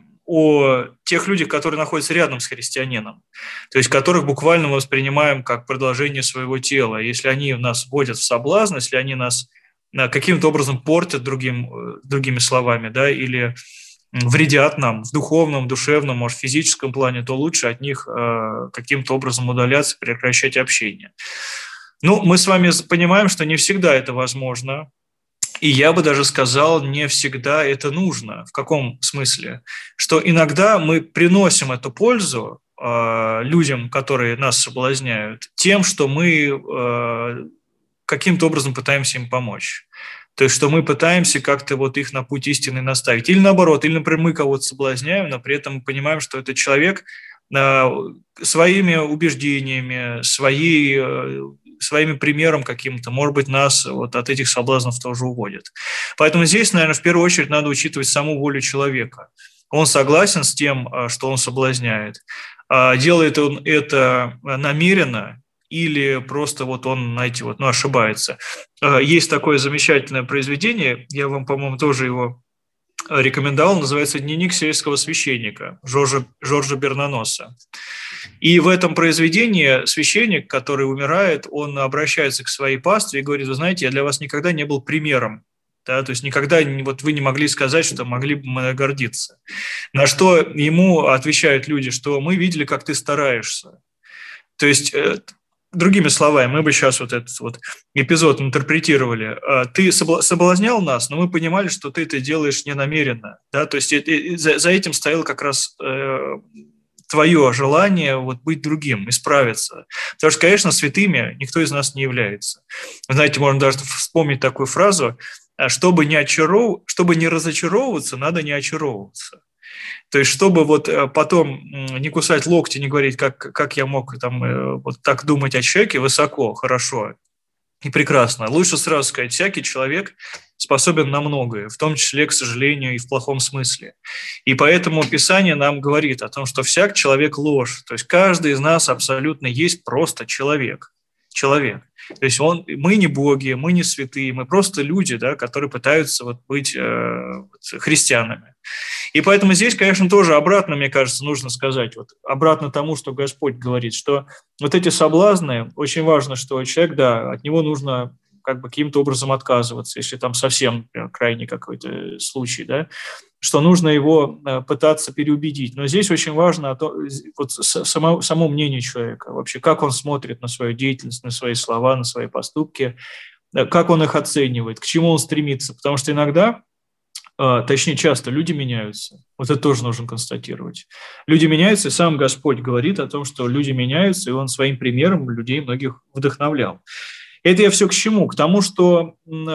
о тех людях, которые находятся рядом с христианином, то есть которых буквально мы воспринимаем как продолжение своего тела. Если они нас вводят в соблазн, если они нас каким-то образом портят, другим, другими словами, да, или вредят нам в духовном, душевном, может, физическом плане, то лучше от них э, каким-то образом удаляться, прекращать общение. Ну, мы с вами понимаем, что не всегда это возможно, и я бы даже сказал, не всегда это нужно. В каком смысле? Что иногда мы приносим эту пользу э, людям, которые нас соблазняют, тем, что мы э, каким-то образом пытаемся им помочь. То есть, что мы пытаемся как-то вот их на путь истины наставить. Или наоборот, или, например, мы кого-то соблазняем, но при этом мы понимаем, что этот человек э, своими убеждениями, своей, э, своими примером каким-то, может быть, нас вот от этих соблазнов тоже уводит. Поэтому здесь, наверное, в первую очередь надо учитывать саму волю человека. Он согласен с тем, что он соблазняет. Делает он это намеренно, или просто вот он, знаете, вот, ну, ошибается. Есть такое замечательное произведение, я вам, по-моему, тоже его рекомендовал, называется «Дневник сельского священника» Жоржа, Жоржа Бернаноса. И в этом произведении священник, который умирает, он обращается к своей пастве и говорит: вы знаете, я для вас никогда не был примером. Да, то есть никогда вот вы не могли сказать, что могли бы мы гордиться. На что ему отвечают люди, что мы видели, как ты стараешься. То есть, другими словами, мы бы сейчас вот этот вот эпизод интерпретировали. Ты соблазнял нас, но мы понимали, что ты это делаешь ненамеренно. Да? То есть за этим стояло как раз твое желание вот быть другим, исправиться. Потому что, конечно, святыми никто из нас не является. Вы знаете, можно даже вспомнить такую фразу: чтобы не, очаров... чтобы не разочаровываться, надо не очаровываться. То есть, чтобы вот потом не кусать локти, не говорить, как, как я мог там, вот так думать о человеке высоко, хорошо и прекрасно. Лучше сразу сказать: всякий человек способен на многое, в том числе, к сожалению, и в плохом смысле. И поэтому Писание нам говорит о том, что всяк человек ложь. То есть каждый из нас абсолютно есть просто человек. Человек. То есть он, мы не боги, мы не святые, мы просто люди, да, которые пытаются вот быть э, христианами. И поэтому здесь, конечно, тоже обратно, мне кажется, нужно сказать, вот, обратно тому, что Господь говорит, что вот эти соблазны, очень важно, что человек, да, от него нужно как бы каким-то образом отказываться, если там совсем крайний какой-то случай, да, что нужно его пытаться переубедить. Но здесь очень важно вот само, само мнение человека, вообще как он смотрит на свою деятельность, на свои слова, на свои поступки, как он их оценивает, к чему он стремится. Потому что иногда, точнее часто, люди меняются. Вот это тоже нужно констатировать. Люди меняются, и сам Господь говорит о том, что люди меняются, и Он своим примером людей многих вдохновлял. Это я все к чему? К тому, что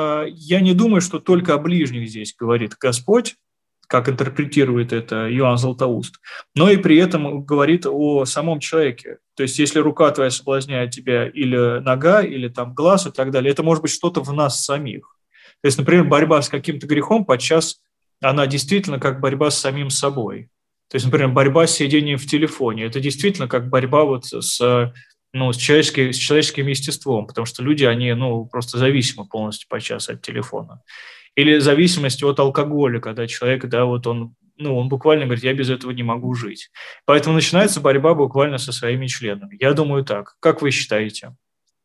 я не думаю, что только о ближних здесь говорит Господь, как интерпретирует это Иоанн Златоуст, но и при этом говорит о самом человеке. То есть если рука твоя соблазняет тебя, или нога, или там глаз и так далее, это может быть что-то в нас самих. То есть, например, борьба с каким-то грехом подчас, она действительно как борьба с самим собой. То есть, например, борьба с сидением в телефоне, это действительно как борьба вот с, ну, с, человеческим, с человеческим естеством, потому что люди, они ну, просто зависимы полностью подчас от телефона. Или зависимость от алкоголя, когда человек, да, вот он, ну, он буквально говорит: я без этого не могу жить. Поэтому начинается борьба буквально со своими членами. Я думаю так. Как вы считаете?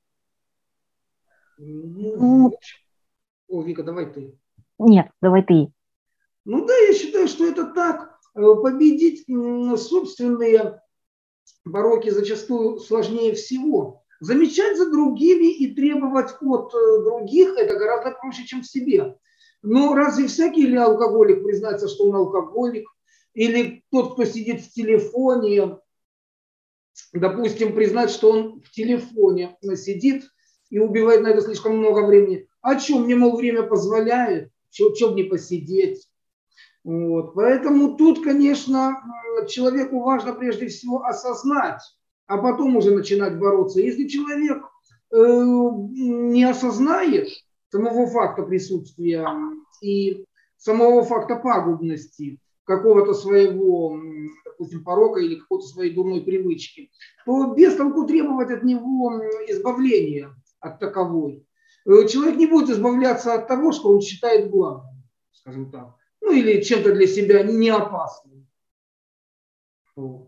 Ну, о, Вика, давай ты. Нет, давай ты. Ну да, я считаю, что это так. Победить собственные пороки зачастую сложнее всего. Замечать за другими и требовать от других – это гораздо проще, чем в себе. Но разве всякий ли алкоголик признается, что он алкоголик? Или тот, кто сидит в телефоне, допустим, признать, что он в телефоне сидит и убивает на это слишком много времени? А что, мне, мол, время позволяет? Что мне посидеть? Вот. Поэтому тут, конечно, человеку важно прежде всего осознать, а потом уже начинать бороться. Если человек э, не осознает самого факта присутствия и самого факта пагубности какого-то своего, допустим, порока или какой-то своей дурной привычки, то без толку требовать от него избавления от таковой. Человек не будет избавляться от того, что он считает главным, скажем так. Ну или чем-то для себя не опасным. Вот.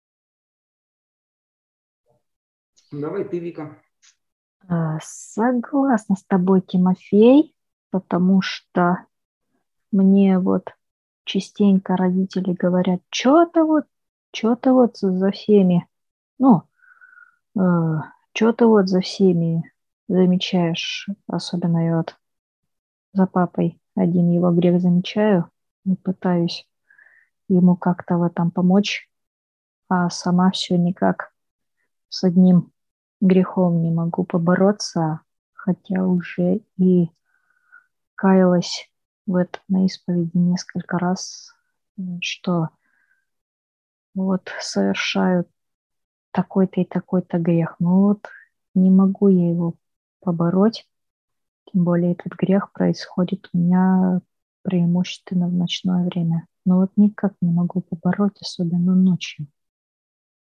Давай ты, Вика. Согласна с тобой, Тимофей, потому что мне вот частенько родители говорят: что-то вот, что-то вот за всеми, ну, э, что-то вот за всеми замечаешь, особенно я вот за папой один его грех замечаю и пытаюсь ему как-то в этом помочь, а сама все никак с одним грехом не могу побороться, хотя уже и каялась в этом на исповеди несколько раз, что вот совершаю такой-то и такой-то грех, но вот не могу я его побороть, тем более этот грех происходит у меня преимущественно в ночное время, но вот никак не могу побороть, особенно ночью.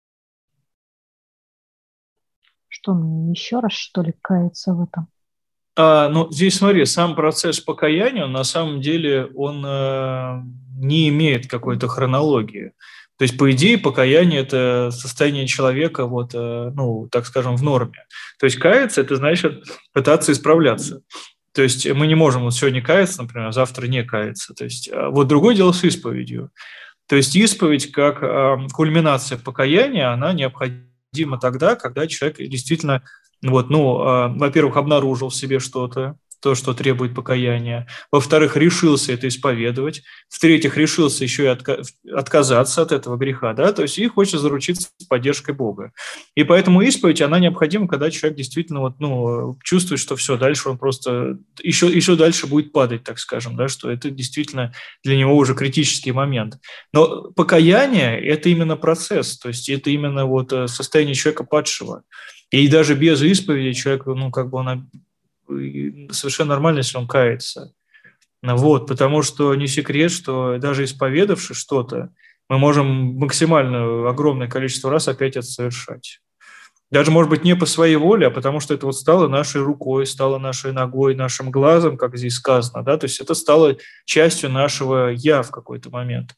Что мне еще раз, что ли, каяться в этом? А, ну, здесь смотри, сам процесс покаяния, на самом деле, он э, не имеет какой-то хронологии. То есть, по идее, покаяние – это состояние человека, вот, э, ну, так скажем, в норме. То есть, каяться – это значит пытаться исправляться. То есть, мы не можем вот сегодня каяться, например, а завтра не каяться. То есть, вот другое дело с исповедью. То есть, исповедь как э, кульминация покаяния, она необходима тогда, когда человек действительно… Вот, ну, э, во-первых, обнаружил в себе что-то, то, что требует покаяния. Во-вторых, решился это исповедовать. В-третьих, решился еще и отка- отказаться от этого греха, да, то есть и хочет заручиться поддержкой Бога. И поэтому исповедь, она необходима, когда человек действительно вот, ну, чувствует, что все, дальше он просто еще, еще дальше будет падать, так скажем, да, что это действительно для него уже критический момент. Но покаяние – это именно процесс, то есть это именно вот состояние человека падшего. И даже без исповеди человек, ну, как бы он совершенно нормально, если он кается. Вот, потому что не секрет, что даже исповедавши что-то, мы можем максимально огромное количество раз опять это совершать. Даже, может быть, не по своей воле, а потому что это вот стало нашей рукой, стало нашей ногой, нашим глазом, как здесь сказано, да, то есть это стало частью нашего «я» в какой-то момент.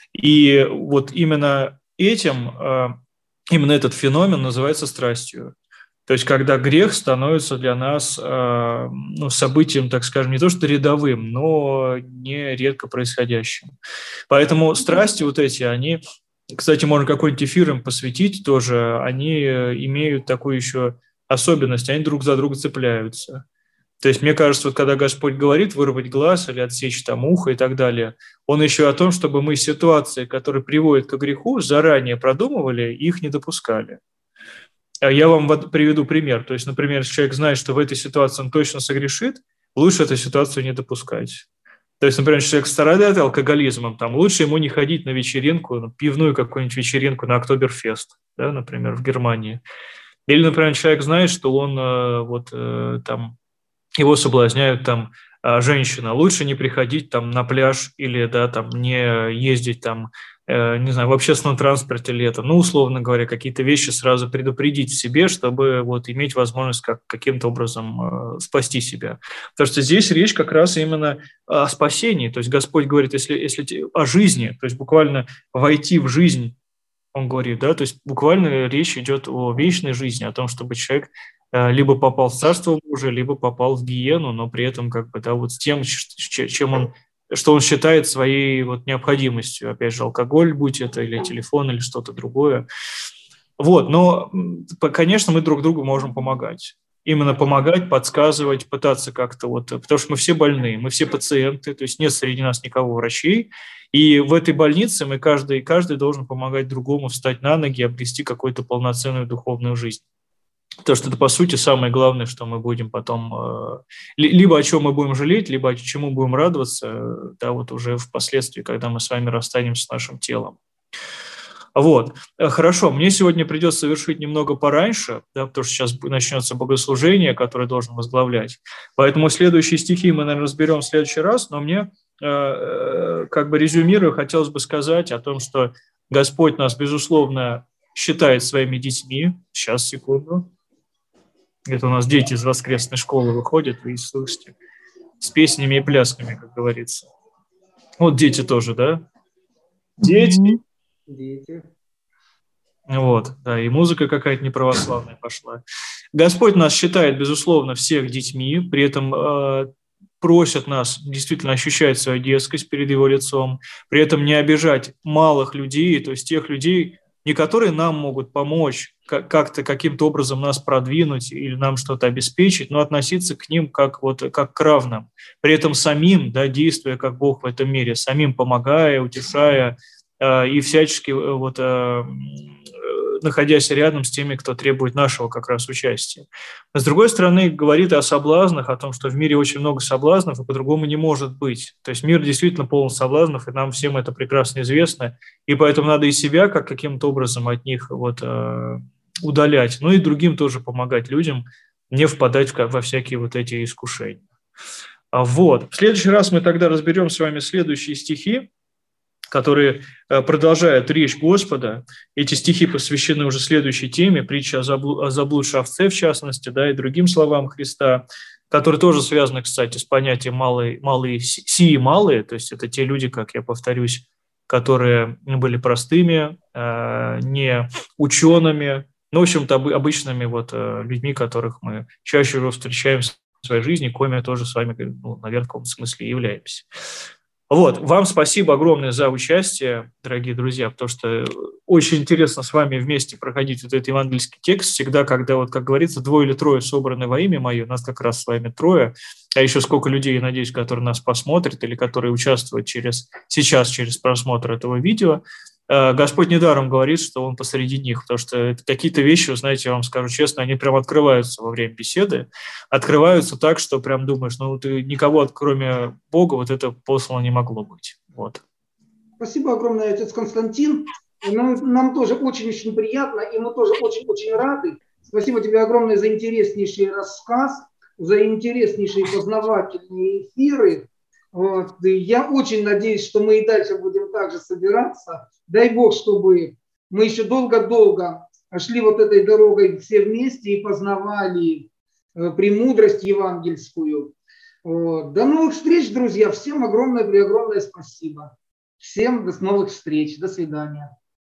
И вот именно этим, именно этот феномен называется страстью. То есть, когда грех становится для нас э, ну, событием, так скажем, не то что рядовым, но не редко происходящим. Поэтому страсти вот эти, они, кстати, можно какой-нибудь эфир им посвятить тоже, они имеют такую еще особенность, они друг за друга цепляются. То есть, мне кажется, вот когда Господь говорит вырвать глаз или отсечь там ухо и так далее, Он еще о том, чтобы мы ситуации, которые приводят к греху, заранее продумывали, их не допускали. Я вам приведу пример. То есть, например, если человек знает, что в этой ситуации он точно согрешит, лучше эту ситуацию не допускать. То есть, например, если человек страдает алкоголизмом, там, лучше ему не ходить на вечеринку, на пивную какую-нибудь вечеринку на Октоберфест, да, например, в Германии. Или, например, человек знает, что он вот там, его соблазняют там женщина, лучше не приходить там на пляж или, да, там, не ездить там, не знаю, в общественном транспорте летом, ну, условно говоря, какие-то вещи сразу предупредить в себе, чтобы вот иметь возможность как, каким-то образом э, спасти себя. Потому что здесь речь как раз именно о спасении. То есть Господь говорит, если, если о жизни, то есть буквально войти в жизнь, Он говорит, да, то есть буквально речь идет о вечной жизни, о том, чтобы человек э, либо попал в Царство Божие, либо попал в гиену, но при этом как бы, да, вот с тем, чем он что он считает своей вот необходимостью. Опять же, алкоголь, будь это, или телефон, или что-то другое. Вот, но, конечно, мы друг другу можем помогать. Именно помогать, подсказывать, пытаться как-то вот, потому что мы все больные, мы все пациенты, то есть нет среди нас никого врачей, и в этой больнице мы каждый, каждый должен помогать другому встать на ноги, обрести какую-то полноценную духовную жизнь. Потому что это, по сути, самое главное, что мы будем потом… Либо о чем мы будем жалеть, либо о чему будем радоваться, да, вот уже впоследствии, когда мы с вами расстанемся с нашим телом. Вот. Хорошо, мне сегодня придется совершить немного пораньше, да, потому что сейчас начнется богослужение, которое должен возглавлять. Поэтому следующие стихи мы, наверное, разберем в следующий раз, но мне, как бы резюмируя, хотелось бы сказать о том, что Господь нас, безусловно, считает своими детьми. Сейчас, секунду. Это у нас дети из воскресной школы выходят, вы слышите, с песнями и плясками, как говорится. Вот дети тоже, да? Дети. Дети. Вот, да, и музыка какая-то неправославная пошла. Господь нас считает, безусловно, всех детьми, при этом э, просит нас действительно ощущать свою детскость перед Его лицом, при этом не обижать малых людей, то есть тех людей, не которые нам могут помочь, как-то каким-то образом нас продвинуть или нам что-то обеспечить, но относиться к ним как, вот, как к равным. При этом самим, да, действуя как Бог в этом мире, самим помогая, утешая э, и всячески вот, э, находясь рядом с теми, кто требует нашего как раз участия. С другой стороны, говорит о соблазнах, о том, что в мире очень много соблазнов, и по-другому не может быть. То есть мир действительно полон соблазнов, и нам всем это прекрасно известно, и поэтому надо и себя как каким-то образом от них вот, э, удалять, ну и другим тоже помогать людям не впадать в, во всякие вот эти искушения. Вот. В следующий раз мы тогда разберем с вами следующие стихи, которые продолжают речь Господа. Эти стихи посвящены уже следующей теме, притча о заблудшей овце, в частности, да, и другим словам Христа. которые тоже связаны, кстати, с понятием малые, малые, сии малые, то есть это те люди, как я повторюсь, которые были простыми, не учеными, ну, в общем-то, обычными вот людьми, которых мы чаще всего встречаем в своей жизни, коими тоже с вами, ну, наверное, в каком-то смысле и являемся. Вот, вам спасибо огромное за участие, дорогие друзья, потому что очень интересно с вами вместе проходить вот этот евангельский текст. Всегда, когда, вот, как говорится, двое или трое собраны во имя мое, нас как раз с вами трое, а еще сколько людей, я надеюсь, которые нас посмотрят или которые участвуют через, сейчас через просмотр этого видео, Господь недаром говорит, что Он посреди них, потому что какие-то вещи, вы знаете, я вам скажу честно, они прям открываются во время беседы, открываются так, что прям думаешь, ну, ты никого, кроме Бога, вот это послано не могло быть. Вот. Спасибо огромное, отец Константин. Нам, нам тоже очень-очень приятно, и мы тоже очень-очень рады. Спасибо тебе огромное за интереснейший рассказ, за интереснейшие познавательные эфиры. Вот. Я очень надеюсь, что мы и дальше будем также собираться. Дай Бог, чтобы мы еще долго-долго шли вот этой дорогой все вместе и познавали премудрость евангельскую. Вот. До новых встреч, друзья. Всем огромное-преогромное спасибо. Всем до новых встреч. До свидания.